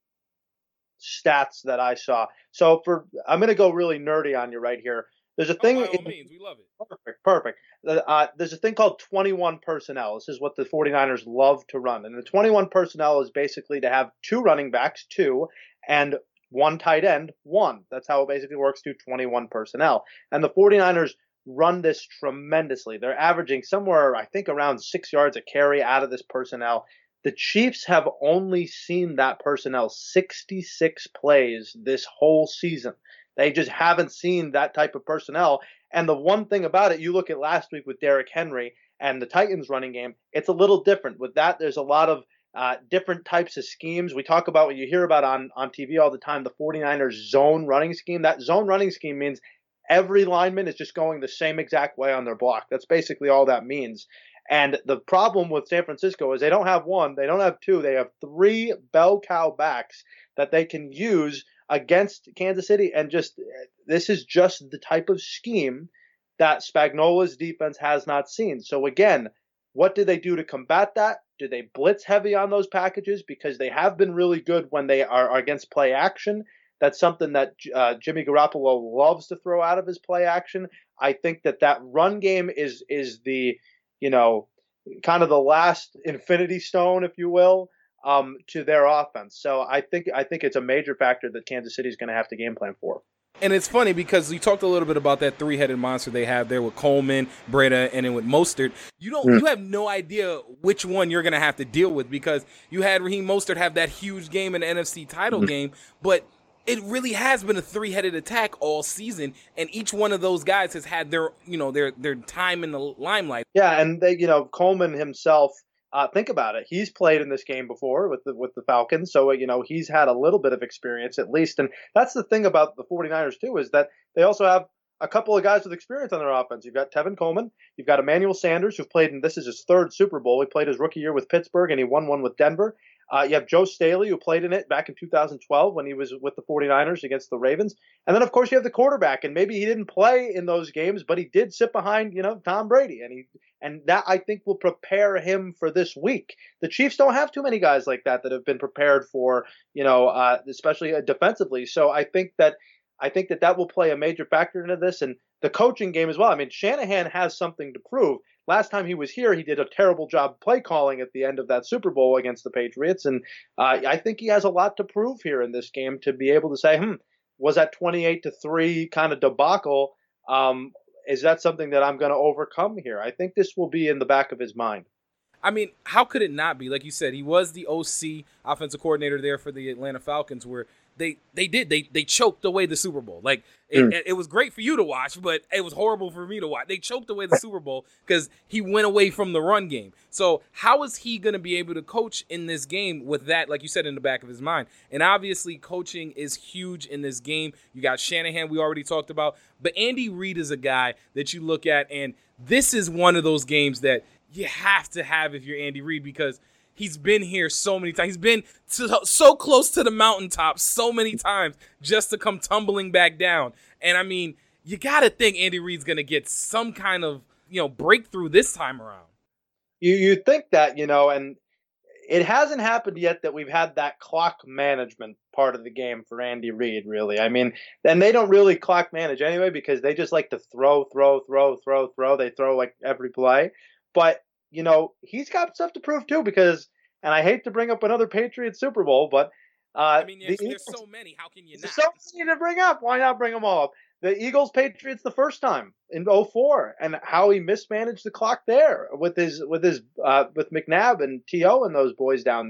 stats that I saw. So for I'm going to go really nerdy on you right here. There's a thing. Oh, by all means, we love it. Perfect, perfect. Uh, there's a thing called twenty-one personnel. This is what the 49ers love to run. And the twenty-one personnel is basically to have two running backs, two, and one tight end, one. That's how it basically works to twenty-one personnel. And the 49ers run this tremendously. They're averaging somewhere, I think, around six yards a carry out of this personnel. The Chiefs have only seen that personnel sixty-six plays this whole season. They just haven't seen that type of personnel. And the one thing about it, you look at last week with Derrick Henry and the Titans running game, it's a little different. With that, there's a lot of Uh, different types of schemes. We talk about what you hear about on, on T V all the time, the 49ers zone running scheme. That zone running scheme means every lineman is just going the same exact way on their block. That's basically all that means. And the problem with San Francisco is they don't have one, they don't have two, they have three bell cow backs that they can use against Kansas City. And just this is just the type of scheme that Spagnuolo's defense has not seen. So again, what do they do to combat that? Do they blitz heavy on those packages? Because they have been really good when they are against play action. That's something that uh, Jimmy Garoppolo loves to throw out of his play action. I think that that run game is is the, you know, kind of the last infinity stone, if you will, um, to their offense. So I think I think it's a major factor that Kansas City is going to have to game plan for. And it's funny because you talked a little bit about that three-headed monster they have there with Coleman, Breida, and then with Mostert. You don't, mm. you have no idea which one you're going to have to deal with because you had Raheem Mostert have that huge game in the N F C title mm. game, but it really has been a three-headed attack all season, and each one of those guys has had their, you know, their their time in the limelight. Yeah, and they, you know, Coleman himself. Uh, think about it. He's played in this game before with the with the Falcons, so you know he's had a little bit of experience at least. And that's the thing about the 49ers too, is that they also have a couple of guys with experience on their offense. You've got Tevin Coleman, you've got Emmanuel Sanders, who've played in this is his third Super Bowl. He played his rookie year with Pittsburgh, and he won one with Denver. Uh, you have Joe Staley, who played in it back in two thousand twelve when he was with the 49ers against the Ravens. And then, of course, you have the quarterback, and maybe he didn't play in those games, but he did sit behind, you know, Tom Brady, and he and that I think will prepare him for this week. The Chiefs don't have too many guys like that that have been prepared for, you know, uh, especially defensively. So I think that I think that that will play a major factor into this, and the coaching game as well. I mean, Shanahan has something to prove. Last time he was here, he did a terrible job play calling at the end of that Super Bowl against the Patriots, and uh, I think he has a lot to prove here in this game to be able to say, hmm, was that twenty-eight to three kind of debacle? Um, is that something that I'm going to overcome here? I think this will be in the back of his mind. I mean, how could it not be? Like you said, he was the O C, offensive coordinator there for the Atlanta Falcons, where they they did. They they choked away the Super Bowl. Like, it, mm. it was great for you to watch, but it was horrible for me to watch. They choked away the Super Bowl because he went away from the run game. So how is he going to be able to coach in this game with that, like you said, in the back of his mind? And obviously, coaching is huge in this game. You got Shanahan, we already talked about. But Andy Reid is a guy that you look at, and this is one of those games that you have to have if you're Andy Reid, because he's been here so many times. He's been so, so close to the mountaintop so many times just to come tumbling back down. And, I mean, you got to think Andy Reid's going to get some kind of, you know, breakthrough this time around. You you think that, you know, and it hasn't happened yet that we've had that clock management part of the game for Andy Reid, really. I mean, and they don't really clock manage anyway because they just like to throw, throw, throw, throw, throw. They throw like every play. But, you know, he's got stuff to prove, too, because, and I hate to bring up another Patriots Super Bowl, but. Uh, I mean, there's, the, there's so many. How can you not? There's so many to bring up. Why not bring them all up? The Eagles Patriots the first time in oh four, and how he mismanaged the clock there with his, with his, uh, with McNabb and T O and those boys down there.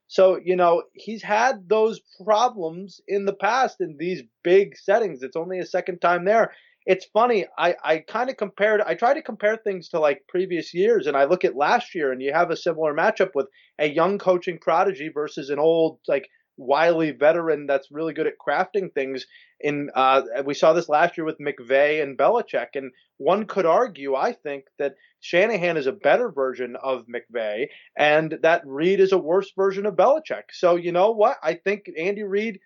So, you know, he's had those problems in the past in these big settings. It's only a second time there. It's funny. I, I kind of compared, I try to compare things to like previous years, and I look at last year, and you have a similar matchup with a young coaching prodigy versus an old, like, wily veteran that's really good at crafting things. In uh, we saw this last year with McVay and Belichick, and one could argue, I think, that Shanahan is a better version of McVay, and that Reid is a worse version of Belichick. So you know what? I think Andy Reid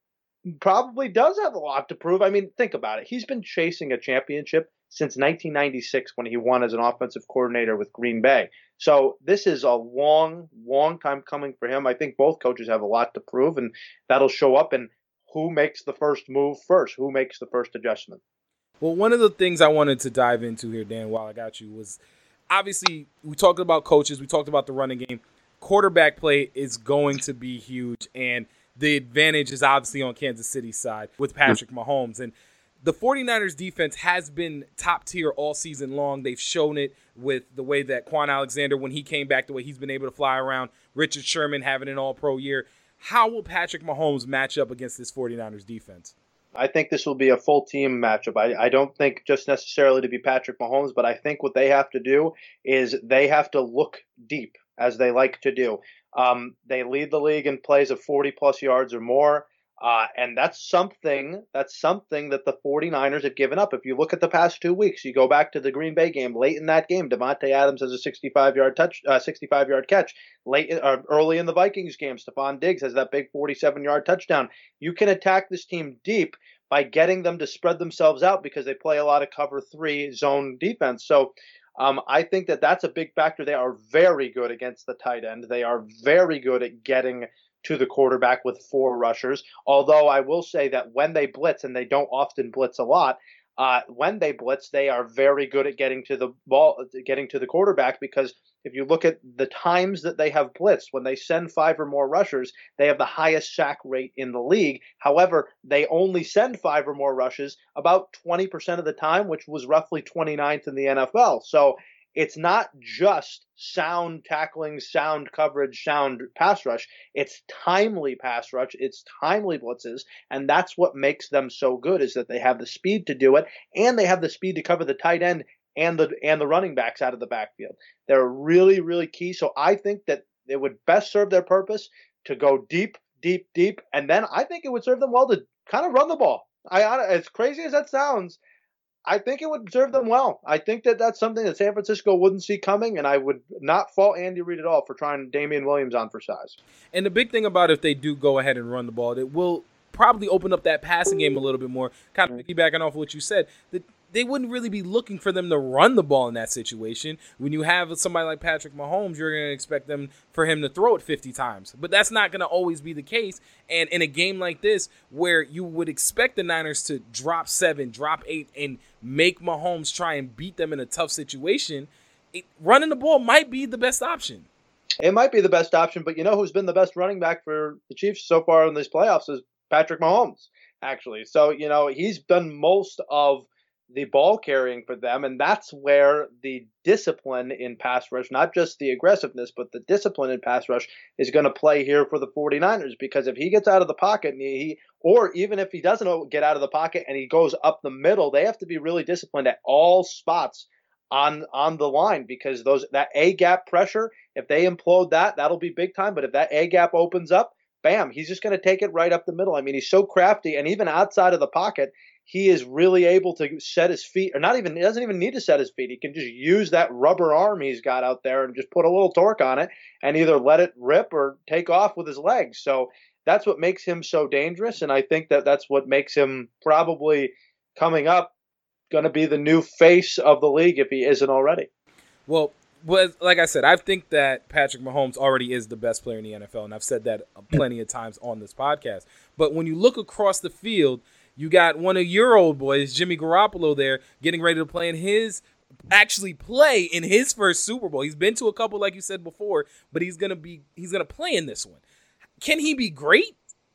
probably does have a lot to prove. I mean, think about it. He's been chasing a championship since nineteen ninety-six when he won as an offensive coordinator with Green Bay. So this is a long, long time coming for him. I think both coaches have a lot to prove, and that'll show up in who makes the first move first, who makes the first adjustment. Well, one of the things I wanted to dive into here, Dan, while I got you, was obviously we talked about coaches, we talked about the running game. Quarterback play is going to be huge, and the advantage is obviously on Kansas City's side with Patrick Mahomes. And the 49ers defense has been top tier all season long. They've shown it with the way that Quan Alexander, when he came back, the way he's been able to fly around, Richard Sherman having an all-pro year. How will Patrick Mahomes match up against this 49ers defense? I think this will be a full team matchup. I, I don't think just necessarily to be Patrick Mahomes, but I think what they have to do is they have to look deep, as they like to do. Um, they lead the league in plays of forty plus yards or more. Uh, and that's something, that's something that the 49ers have given up. If you look at the past two weeks, you go back to the Green Bay game, late in that game, Devontae Adams has a sixty-five yard touch, uh, sixty-five yard catch. Late, uh, early in the Vikings game, Stephon Diggs has that big forty-seven yard touchdown. You can attack this team deep by getting them to spread themselves out because they play a lot of cover three zone defense. So um, I think that that's a big factor. They are very good against the tight end. They are very good at getting to the quarterback with four rushers. Although I will say that when they blitz, and they don't often blitz a lot, uh, when they blitz, they are very good at getting to the ball, getting to the quarterback, because if you look at the times that they have blitzed, when they send five or more rushers, they have the highest sack rate in the league. However, they only send five or more rushes about twenty percent of the time, which was roughly twenty-ninth in the N F L. So it's not just sound tackling, sound coverage, sound pass rush. It's timely pass rush. It's timely blitzes. And that's what makes them so good, is that they have the speed to do it, and they have the speed to cover the tight end and the and the running backs out of the backfield. They're really, really key. So I think that it would best serve their purpose to go deep, deep, deep. And then I think it would serve them well to kind of run the ball. I, as crazy as that sounds, I think it would serve them well. I think that that's something that San Francisco wouldn't see coming, and I would not fault Andy Reid at all for trying Damian Williams on for size. And the big thing about if they do go ahead and run the ball, it will probably open up that passing game a little bit more. Kind of piggybacking off what you said, that they wouldn't really be looking for them to run the ball in that situation. When you have somebody like Patrick Mahomes, you're going to expect them for him to throw it fifty times. But that's not going to always be the case. And in a game like this, where you would expect the Niners to drop seven, drop eight, and make Mahomes try and beat them in a tough situation, it, running the ball might be the best option. It might be the best option, but you know who's been the best running back for the Chiefs so far in these playoffs is Patrick Mahomes, actually. So, you know, he's done most of the ball carrying for them, and that's where the discipline in pass rush, not just the aggressiveness, but the discipline in pass rush, is going to play here for the 49ers, because if he gets out of the pocket, and he, or even if he doesn't get out of the pocket and he goes up the middle, they have to be really disciplined at all spots on on the line, because those that A gap pressure, if they implode that, that'll be big time. But if that A gap opens up, bam, he's just going to take it right up the middle. I mean, he's so crafty, and even outside of the pocket, he is really able to set his feet, or not even, he doesn't even need to set his feet. He can just use that rubber arm he's got out there and just put a little torque on it and either let it rip or take off with his legs. So that's what makes him so dangerous. And I think that that's what makes him probably coming up going to be the new face of the league if he isn't already. Well, Well, like I said, I think that Patrick Mahomes already is the best player in the N F L, and I've said that plenty of times on this podcast. But when you look across the field, you got one of your old boys, Jimmy Garoppolo, there getting ready to play in his actually play in his first Super Bowl. He's been to a couple, like you said before, but he's gonna be he's gonna play in this one. Can he be great?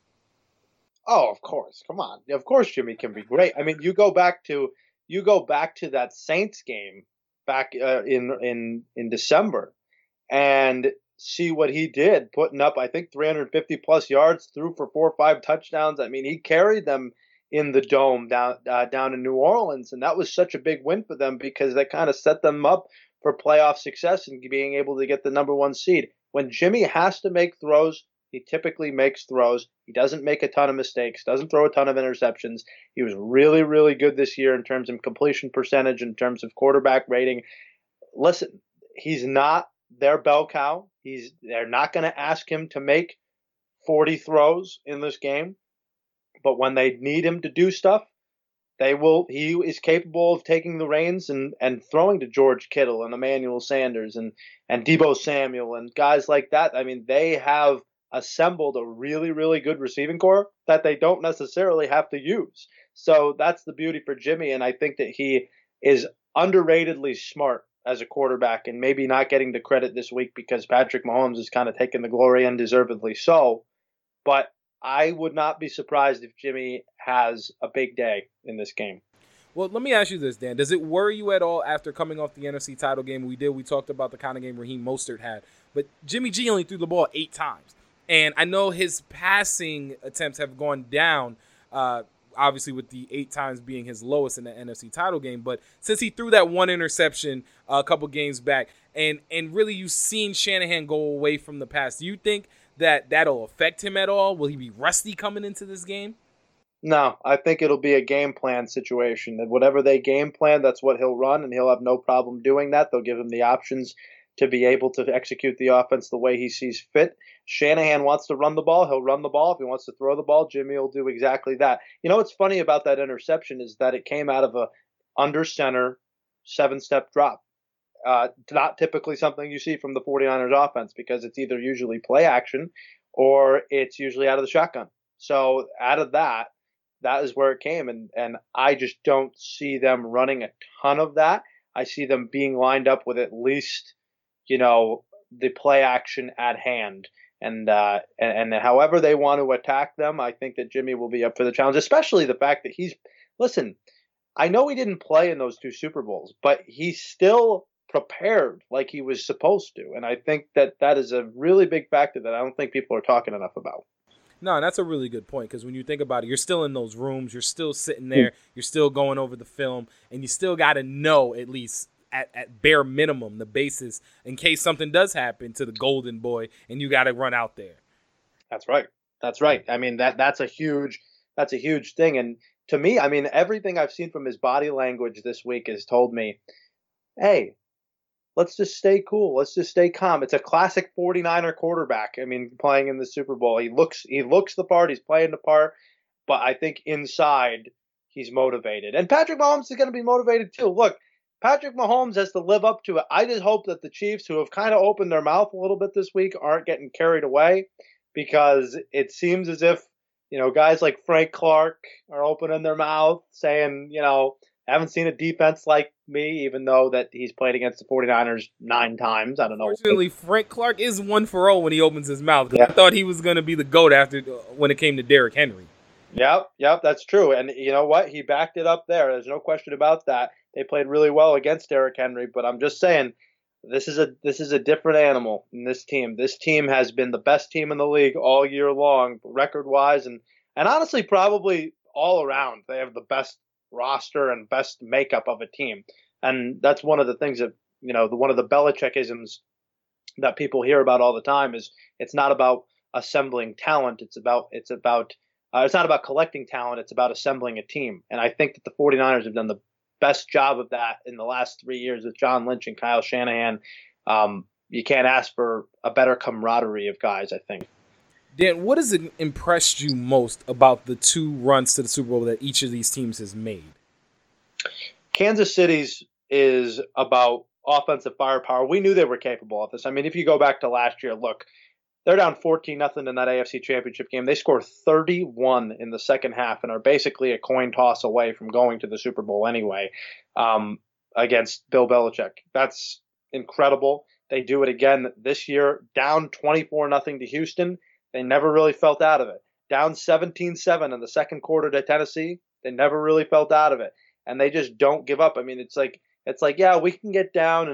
Oh, of course. Come on, of course Jimmy can be great. I mean, you go back to you go back to that Saints game back uh, in in in December, and see what he did, putting up, I think, three hundred fifty plus yards, threw for four or five touchdowns. I mean, he carried them in the dome down uh, down in New Orleans, and that was such a big win for them because that kind of set them up for playoff success and being able to get the number one seed. When Jimmy has to make throws, he typically makes throws. He doesn't make a ton of mistakes, doesn't throw a ton of interceptions. He was really, really good this year in terms of completion percentage, in terms of quarterback rating. Listen, he's not their bell cow. He's they're not going to ask him to make forty throws in this game, but when they need him to do stuff, they will. He is capable of taking the reins and, and throwing to George Kittle and Emmanuel Sanders and and Deebo Samuel and guys like that. I mean, they have assembled a really, really good receiving core that they don't necessarily have to use. So that's the beauty for Jimmy, and I think that he is underratedly smart as a quarterback and maybe not getting the credit this week because Patrick Mahomes is kind of taking the glory, and deservedly so. But I would not be surprised if Jimmy has a big day in this game. Well, let me ask you this, Dan. Does it worry you at all after coming off the N F C title game we did? We talked about the kind of game Raheem Mostert had, but Jimmy G only threw the ball eight times. And I know his passing attempts have gone down, uh, obviously with the eight times being his lowest in the N F C title game. But since he threw that one interception uh, a couple games back, and and really you've seen Shanahan go away from the pass, do you think that that'll affect him at all? Will he be rusty coming into this game? No, I think it'll be a game plan situation. That whatever they game plan, that's what he'll run, and he'll have no problem doing that. They'll give him the options to be able to execute the offense the way he sees fit. Shanahan wants to run the ball, he'll run the ball. If he wants to throw the ball, Jimmy will do exactly that. You know what's funny about that interception is that it came out of a under center seven-step drop. Uh, not typically something you see from the 49ers offense because it's either usually play action or it's usually out of the shotgun. So out of that, that is where it came. And, and I just don't see them running a ton of that. I see them being lined up with at least, you know, the play action at hand. And, uh, and, and however they want to attack them, I think that Jimmy will be up for the challenge, especially the fact that he's, listen, I know he didn't play in those two Super Bowls, but he's still prepared like he was supposed to. And I think that that is a really big factor that I don't think people are talking enough about. No, that's a really good point because when you think about it, you're still in those rooms, you're still sitting there, you're still going over the film, and you still got to know at least at, at bare minimum the basis in case something does happen to the golden boy and you got to run out there. That's right. That's right. I mean, that that's a huge that's a huge thing. And to me, I mean, everything I've seen from his body language this week has told me, hey, let's just stay cool. Let's just stay calm. It's a classic 49er quarterback. I mean, playing in the Super Bowl. He looks he looks the part. He's playing the part. But I think inside he's motivated. And Patrick Mahomes is going to be motivated too. Look, Patrick Mahomes has to live up to it. I just hope that the Chiefs, who have kind of opened their mouth a little bit this week, aren't getting carried away because it seems as if, you know, guys like Frank Clark are opening their mouth saying, you know, I haven't seen a defense like me, even though that he's played against the 49ers nine times. I don't know. Fortunately, Frank Clark is one for all when he opens his mouth. Yeah. I thought he was going to be the GOAT after when it came to Derrick Henry. Yep, yep, that's true. And you know what? He backed it up there. There's no question about that. They played really well against Derrick Henry, but I'm just saying this is a this is a different animal in this team. This team has been the best team in the league all year long, record-wise, and and honestly, probably all around. They have the best roster and best makeup of a team. And that's one of the things that, you know, the, one of the Belichickisms that people hear about all the time is it's not about assembling talent. It's about, it's about, uh, it's not about collecting talent. It's about assembling a team. And I think that the 49ers have done the best job of that in the last three years with John Lynch and Kyle Shanahan. Um, you can't ask for a better camaraderie of guys, I think. Dan, what has impressed you most about the two runs to the Super Bowl that each of these teams has made? Kansas City's is about offensive firepower. We knew they were capable of this. I mean, if you go back to last year, look, they're down fourteen nothing in that A F C Championship game. They score thirty-one in the second half and are basically a coin toss away from going to the Super Bowl anyway um, against Bill Belichick. That's incredible. They do it again this year, down twenty-four nothing to Houston. They never really felt out of it. Down seventeen seven in the second quarter to Tennessee. They never really felt out of it. And they just don't give up. I mean, it's like, it's like, yeah, we can get down and,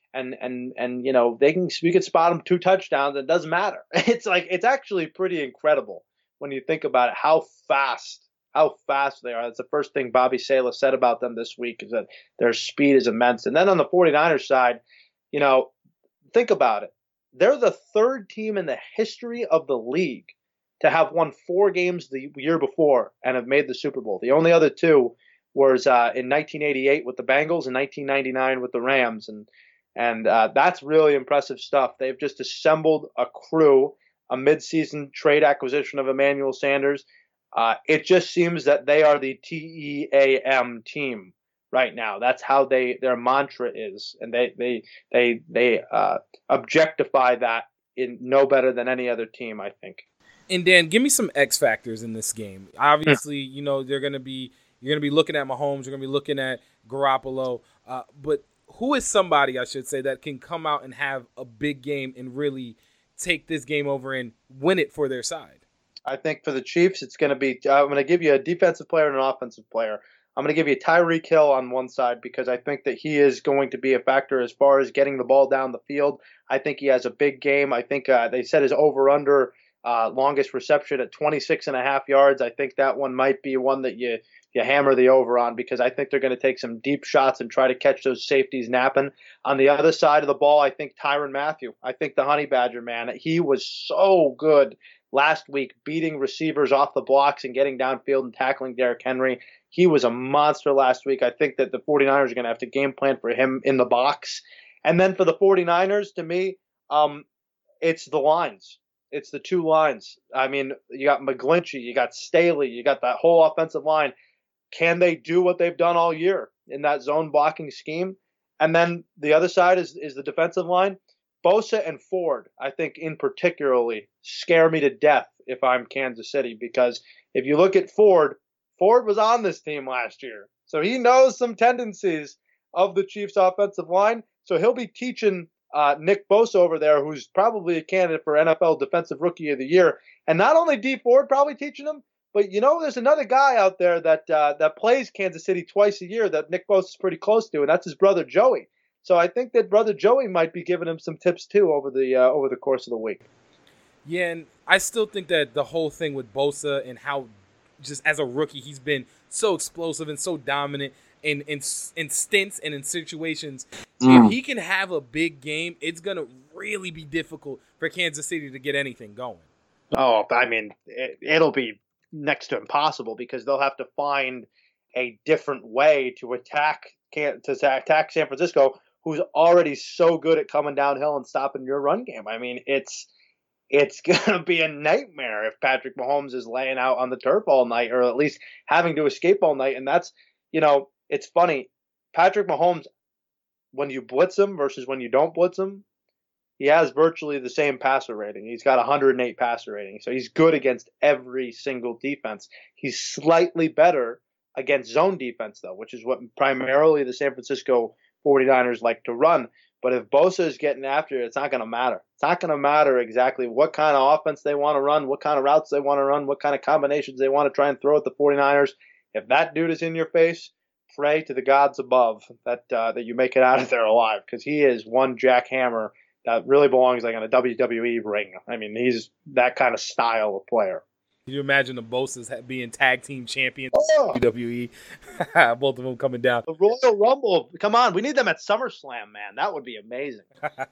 and and and you know they can we could spot them two touchdowns. It doesn't matter. It's like it's actually pretty incredible when you think about it, how fast how fast they are. That's the first thing Bobby Sala said about them this week, is that their speed is immense. And then on the 49ers side, you know, think about it. They're the third team in the history of the league to have won four games the year before and have made the Super Bowl. The only other two was uh, in nineteen eighty-eight with the Bengals and nineteen ninety-nine with the Rams. And and uh, that's really impressive stuff. They've just assembled a crew, a midseason trade acquisition of Emmanuel Sanders. Uh, it just seems that they are the T E A M team right now. That's how they their mantra is, and they they they they uh, objectify that in no better than any other team, I think. And Dan, give me some X factors in this game. Obviously, you know they're gonna be you're gonna be looking at Mahomes, you're gonna be looking at Garoppolo, uh, but who is somebody, I should say, that can come out and have a big game and really take this game over and win it for their side? I think for the Chiefs, it's going to be – I'm going to give you a defensive player and an offensive player. I'm going to give you Tyreek Hill on one side because I think that he is going to be a factor as far as getting the ball down the field. I think he has a big game. I think uh, they said his over-under uh, longest reception at twenty-six and a half yards. I think that one might be one that you, you hammer the over on because I think they're going to take some deep shots and try to catch those safeties napping. On the other side of the ball, I think Tyrann Mathieu. I think the Honey Badger, man, he was so good last week, beating receivers off the blocks and getting downfield and tackling Derrick Henry. He was a monster last week. I think that the 49ers are going to have to game plan for him in the box. And then for the 49ers, to me, um, it's the lines. It's the two lines. I mean, you got McGlinchey, you got Staley, you got that whole offensive line. Can they do what they've done all year in that zone blocking scheme? And then the other side is, is the defensive line. Bosa and Ford, I think in particularly, scare me to death if I'm Kansas City because if you look at Ford, Ford was on this team last year. So he knows some tendencies of the Chiefs' offensive line. So he'll be teaching uh, Nick Bosa over there, who's probably a candidate for N F L Defensive Rookie of the Year. And not only D Ford probably teaching him, but you know there's another guy out there that uh, that plays Kansas City twice a year that Nick Bosa is pretty close to, and that's his brother Joey. So I think that brother Joey might be giving him some tips too over the uh, over the course of the week. Yeah, and I still think that the whole thing with Bosa and how just as a rookie he's been so explosive and so dominant in in, in stints and in situations. Mm. If he can have a big game, it's gonna really be difficult for Kansas City to get anything going. Oh, I mean, it, it'll be next to impossible because they'll have to find a different way to attack to attack San Francisco, who's already so good at coming downhill and stopping your run game. I mean, it's it's going to be a nightmare if Patrick Mahomes is laying out on the turf all night or at least having to escape all night. And that's, you know, it's funny. Patrick Mahomes, when you blitz him versus when you don't blitz him, he has virtually the same passer rating. He's got one hundred eight passer rating. So he's good against every single defense. He's slightly better against zone defense, though, which is what primarily the San Francisco 49ers like to run. But if Bosa is getting after it, it's not going to matter. It's not going to matter exactly what kind of offense they want to run, what kind of routes they want to run, what kind of combinations they want to try and throw at the 49ers. If that dude is in your face, pray to the gods above that uh, that you make it out of there alive because he is one jackhammer that really belongs like on a W W E ring. I mean, he's that kind of style of player. Can you imagine the Bosas being tag team champions oh. W W E? Both of them coming down. The Royal Rumble. Come on. We need them at SummerSlam, man. That would be amazing.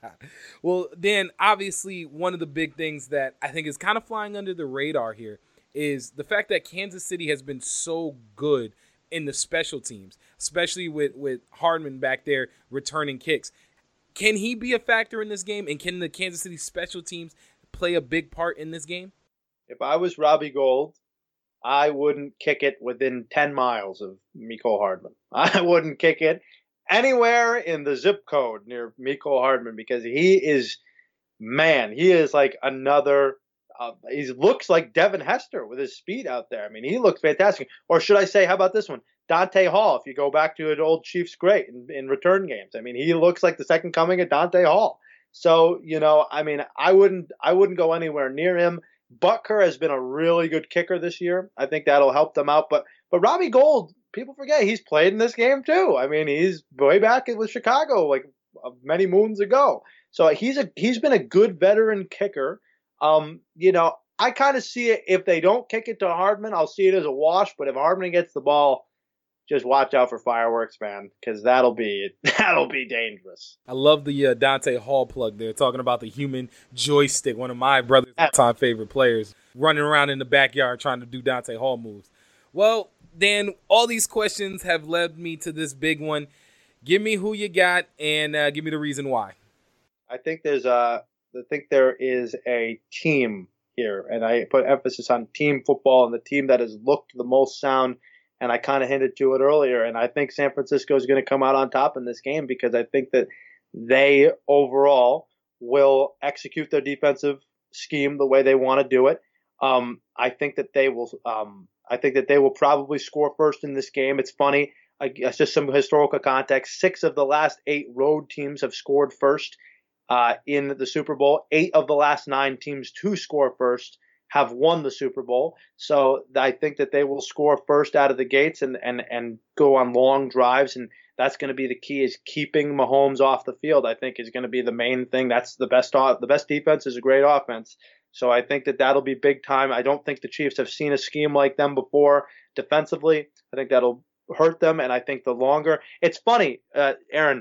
Well, Dan, obviously one of the big things that I think is kind of flying under the radar here is the fact that Kansas City has been so good in the special teams, especially with, with Hardman back there returning kicks. Can he be a factor in this game, and can the Kansas City special teams play a big part in this game? If I was Robbie Gould, I wouldn't kick it within ten miles of Mecole Hardman. I wouldn't kick it anywhere in the zip code near Mecole Hardman because he is, man, he is like another, uh, he looks like Devin Hester with his speed out there. I mean, he looks fantastic. Or should I say, how about this one? Dante Hall, if you go back to an old Chiefs great in, in return games. I mean, he looks like the second coming of Dante Hall. So, you know, I mean, I wouldn't, I wouldn't go anywhere near him. Butker has been a really good kicker this year. I think that'll help them out. But but Robbie Gould, people forget he's played in this game too. I mean, he's way back with Chicago like of many moons ago. So he's a he's been a good veteran kicker. Um, you know, I kind of see it, if they don't kick it to Hardman, I'll see it as a wash. But if Hardman gets the ball, just watch out for fireworks, man, because that'll be that'll be dangerous. I love the uh, Dante Hall plug there, talking about the human joystick, one of my brother's all-time favorite players, running around in the backyard trying to do Dante Hall moves. Well, Dan, all these questions have led me to this big one. Give me who you got, and uh, give me the reason why. I think there's a, I think there is a team here, and I put emphasis on team football and the team that has looked the most sound. And I kind of hinted to it earlier, and I think San Francisco is going to come out on top in this game because I think that they overall will execute their defensive scheme the way they want to do it. Um, I think that they will. Um, I think that they will probably score first in this game. It's funny. I guess just some historical context. Six of the last eight road teams have scored first uh, in the Super Bowl. Eight of the last nine teams to score first have won the Super Bowl. So I think that they will score first out of the gates and and and go on long drives. And that's going to be the key, is keeping Mahomes off the field, I think, is going to be the main thing. That's the best the best defense is a great offense. So I think that that'll be big time. I don't think the Chiefs have seen a scheme like them before defensively. I think that'll hurt them. And I think the longer – it's funny, uh, Aaron,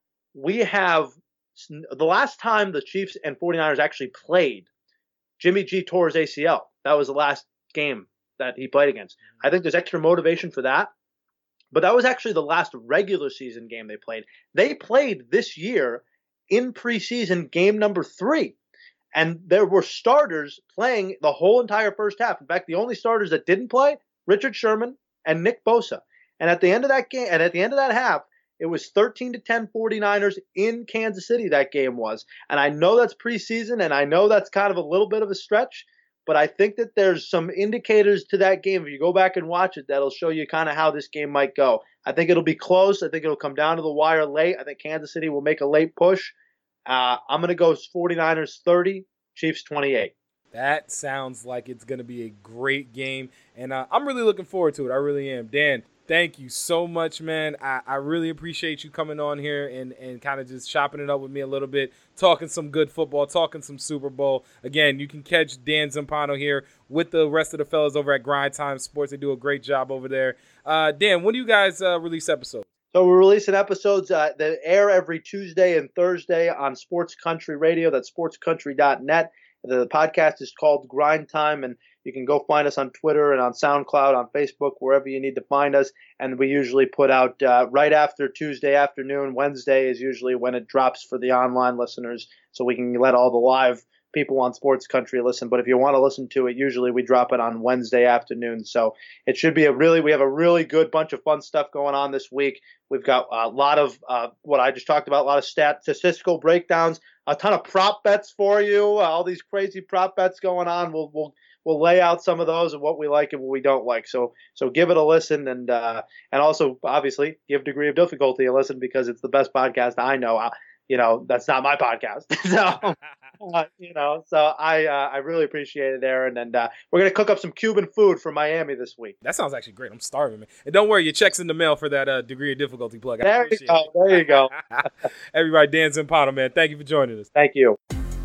we have – the last time the Chiefs and 49ers actually played, Jimmy G tore his A C L. That was the last game that he played against. I think there's extra motivation for that. But that was actually the last regular season game they played. They played this year in preseason game number three. And there were starters playing the whole entire first half. In fact, the only starters that didn't play, Richard Sherman and Nick Bosa. And at the end of that game, and at the end of that half, it was thirteen to ten 49ers in Kansas City, that game was. And I know that's preseason, and I know that's kind of a little bit of a stretch, but I think that there's some indicators to that game. If you go back and watch it, that'll show you kind of how this game might go. I think it'll be close. I think it'll come down to the wire late. I think Kansas City will make a late push. Uh, I'm going to go 49ers thirty, Chiefs twenty-eight. That sounds like it's going to be a great game, and uh, I'm really looking forward to it. I really am. Dan, thank you so much, man. I, I really appreciate you coming on here and, and kind of just chopping it up with me a little bit, talking some good football, talking some Super Bowl. Again, you can catch Dan Zampano here with the rest of the fellas over at Grind Time Sports. They do a great job over there. Uh, Dan, when do you guys uh, release episodes? So we're releasing episodes uh, that air every Tuesday and Thursday on Sports Country Radio. That's sports country dot net. The podcast is called Grind Time, and you can go find us on Twitter and on SoundCloud, on Facebook, wherever you need to find us. And we usually put out uh, right after Tuesday afternoon. Wednesday is usually when it drops for the online listeners, so we can let all the live people on Sports Country listen. But if you want to listen to it, usually we drop it on Wednesday afternoon. So it should be a really, we have a really good bunch of fun stuff going on this week. We've got a lot of uh, what I just talked about, a lot of stat statistical breakdowns, a ton of prop bets for you, uh, all these crazy prop bets going on. We'll, we'll, we'll lay out some of those and what we like and what we don't like. So, so give it a listen, and, uh, and also obviously give Degree of Difficulty a listen, because it's the best podcast I know. I, you know, that's not my podcast. so, uh, you know, so I, uh, I really appreciate it, Aaron. And uh, we're going to cook up some Cuban food for Miami this week. That sounds actually great. I'm starving, man. And don't worry, your check's in the mail for that uh, Degree of Difficulty plug. I there you go. It. There you go. Everybody, Dan Zampano, man. Thank you for joining us. Thank you.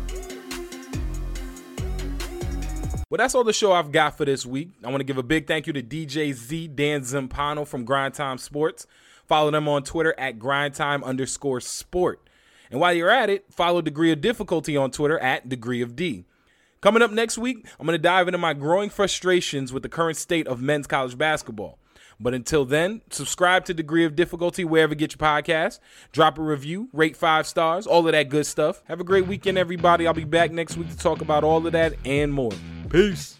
Well, that's all the show I've got for this week. I want to give a big thank you to D J Z, Dan Zampano from Grind Time Sports. Follow them on Twitter at grindtime underscore sport. And while you're at it, follow Degree of Difficulty on Twitter at Degree of D. Coming up next week, I'm going to dive into my growing frustrations with the current state of men's college basketball. But until then, subscribe to Degree of Difficulty wherever you get your podcasts. Drop a review, rate five stars, all of that good stuff. Have a great weekend, everybody. I'll be back next week to talk about all of that and more. Peace.